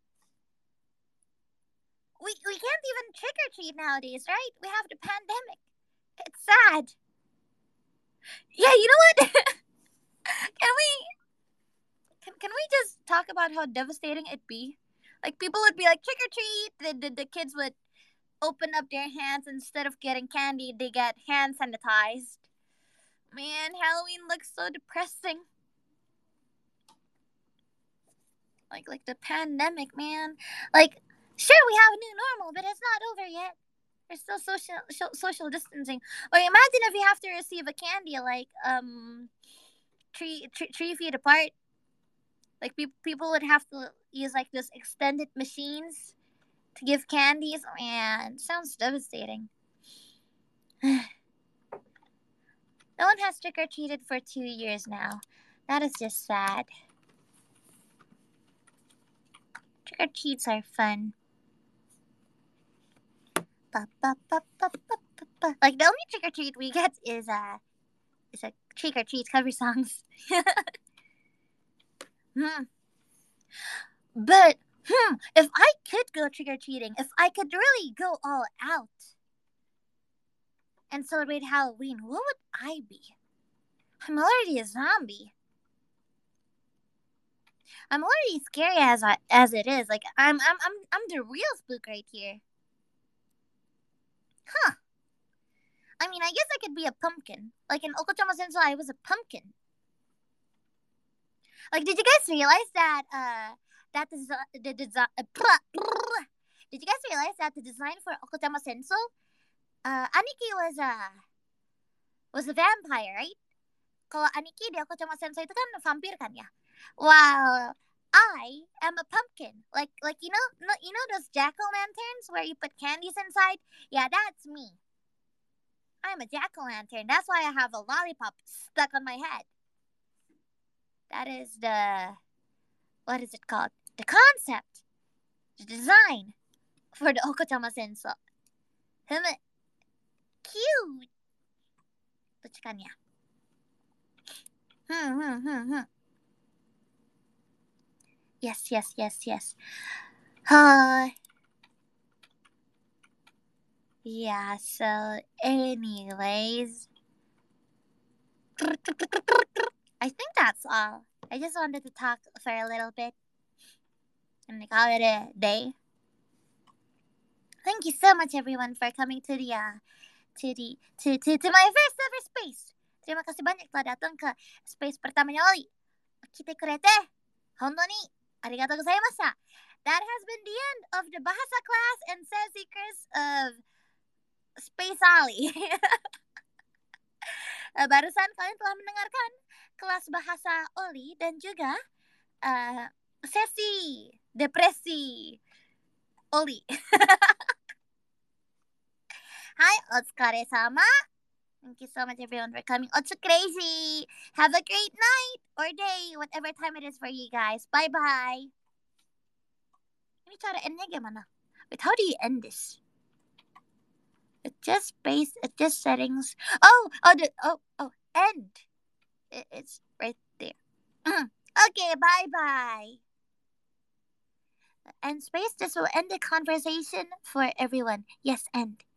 we can't even trick or treat nowadays, right? We have the pandemic. It's sad. Yeah, you know what? Can we just talk about how devastating it'd be? Like people would be like trick or treat. The kids would open up their hands instead of getting candy, they get hand sanitized. Man, Halloween looks so depressing. Like the pandemic, man. Like, sure, we have a new normal, but it's not over yet. There's still social distancing. Or imagine if you have to receive a candy like 3 feet apart. Like people would have to use like those extended machines to give candies. Man, sounds devastating. No one has trick or treated for 2 years now. That is just sad. Trick or treats are fun. Like the only trick or treat we get is a trick or treat cover songs. But if I could go trick or treating, if I could really go all out and celebrate Halloween, what would I be? I'm already a zombie. I'm already scary as it is. Like I'm the real spook right here. Huh. I mean, I guess I could be a pumpkin. Like in Okutama Sensei, I was a pumpkin. Like, did you guys realize that did you guys realize that the design for Okutama Sensei, Aniki was a vampire, right? Kalau Aniki di Okutama Sensei itu kan vampir kan ya. While I am a pumpkin. Like you know those jack-o'-lanterns where you put candies inside? Yeah, that's me. I'm a jack-o'-lantern. That's why I have a lollipop stuck on my head. That is what is it called? The concept, the design for the Okutama Sensei. Cute. Lucu kan ya? Yes. Yeah, so anyways, I think that's all. I just wanted to talk for a little bit and call it a day. Thank you so much everyone for coming to the to my first ever space. Terima kasih banyak telah datang ke space pertamanya Oli. Kita kurete. Hondoni arigatou gozaimashita. That has been the end of the Bahasa class and Sense Seekers of Space Ali. Barusan kalian telah mendengarkan kelas bahasa Oli dan juga sesi depresi Oli. Hai, otsukare-sama. Thank you so much everyone for coming. Otsu crazy. Have a great night or day, whatever time it is for you guys. Bye-bye. Let me try to end the game, Anna. Wait, how do you end this? Adjust base, adjust settings. End. It's right there. Okay, bye-bye. End space. This will end the conversation for everyone. Yes, end.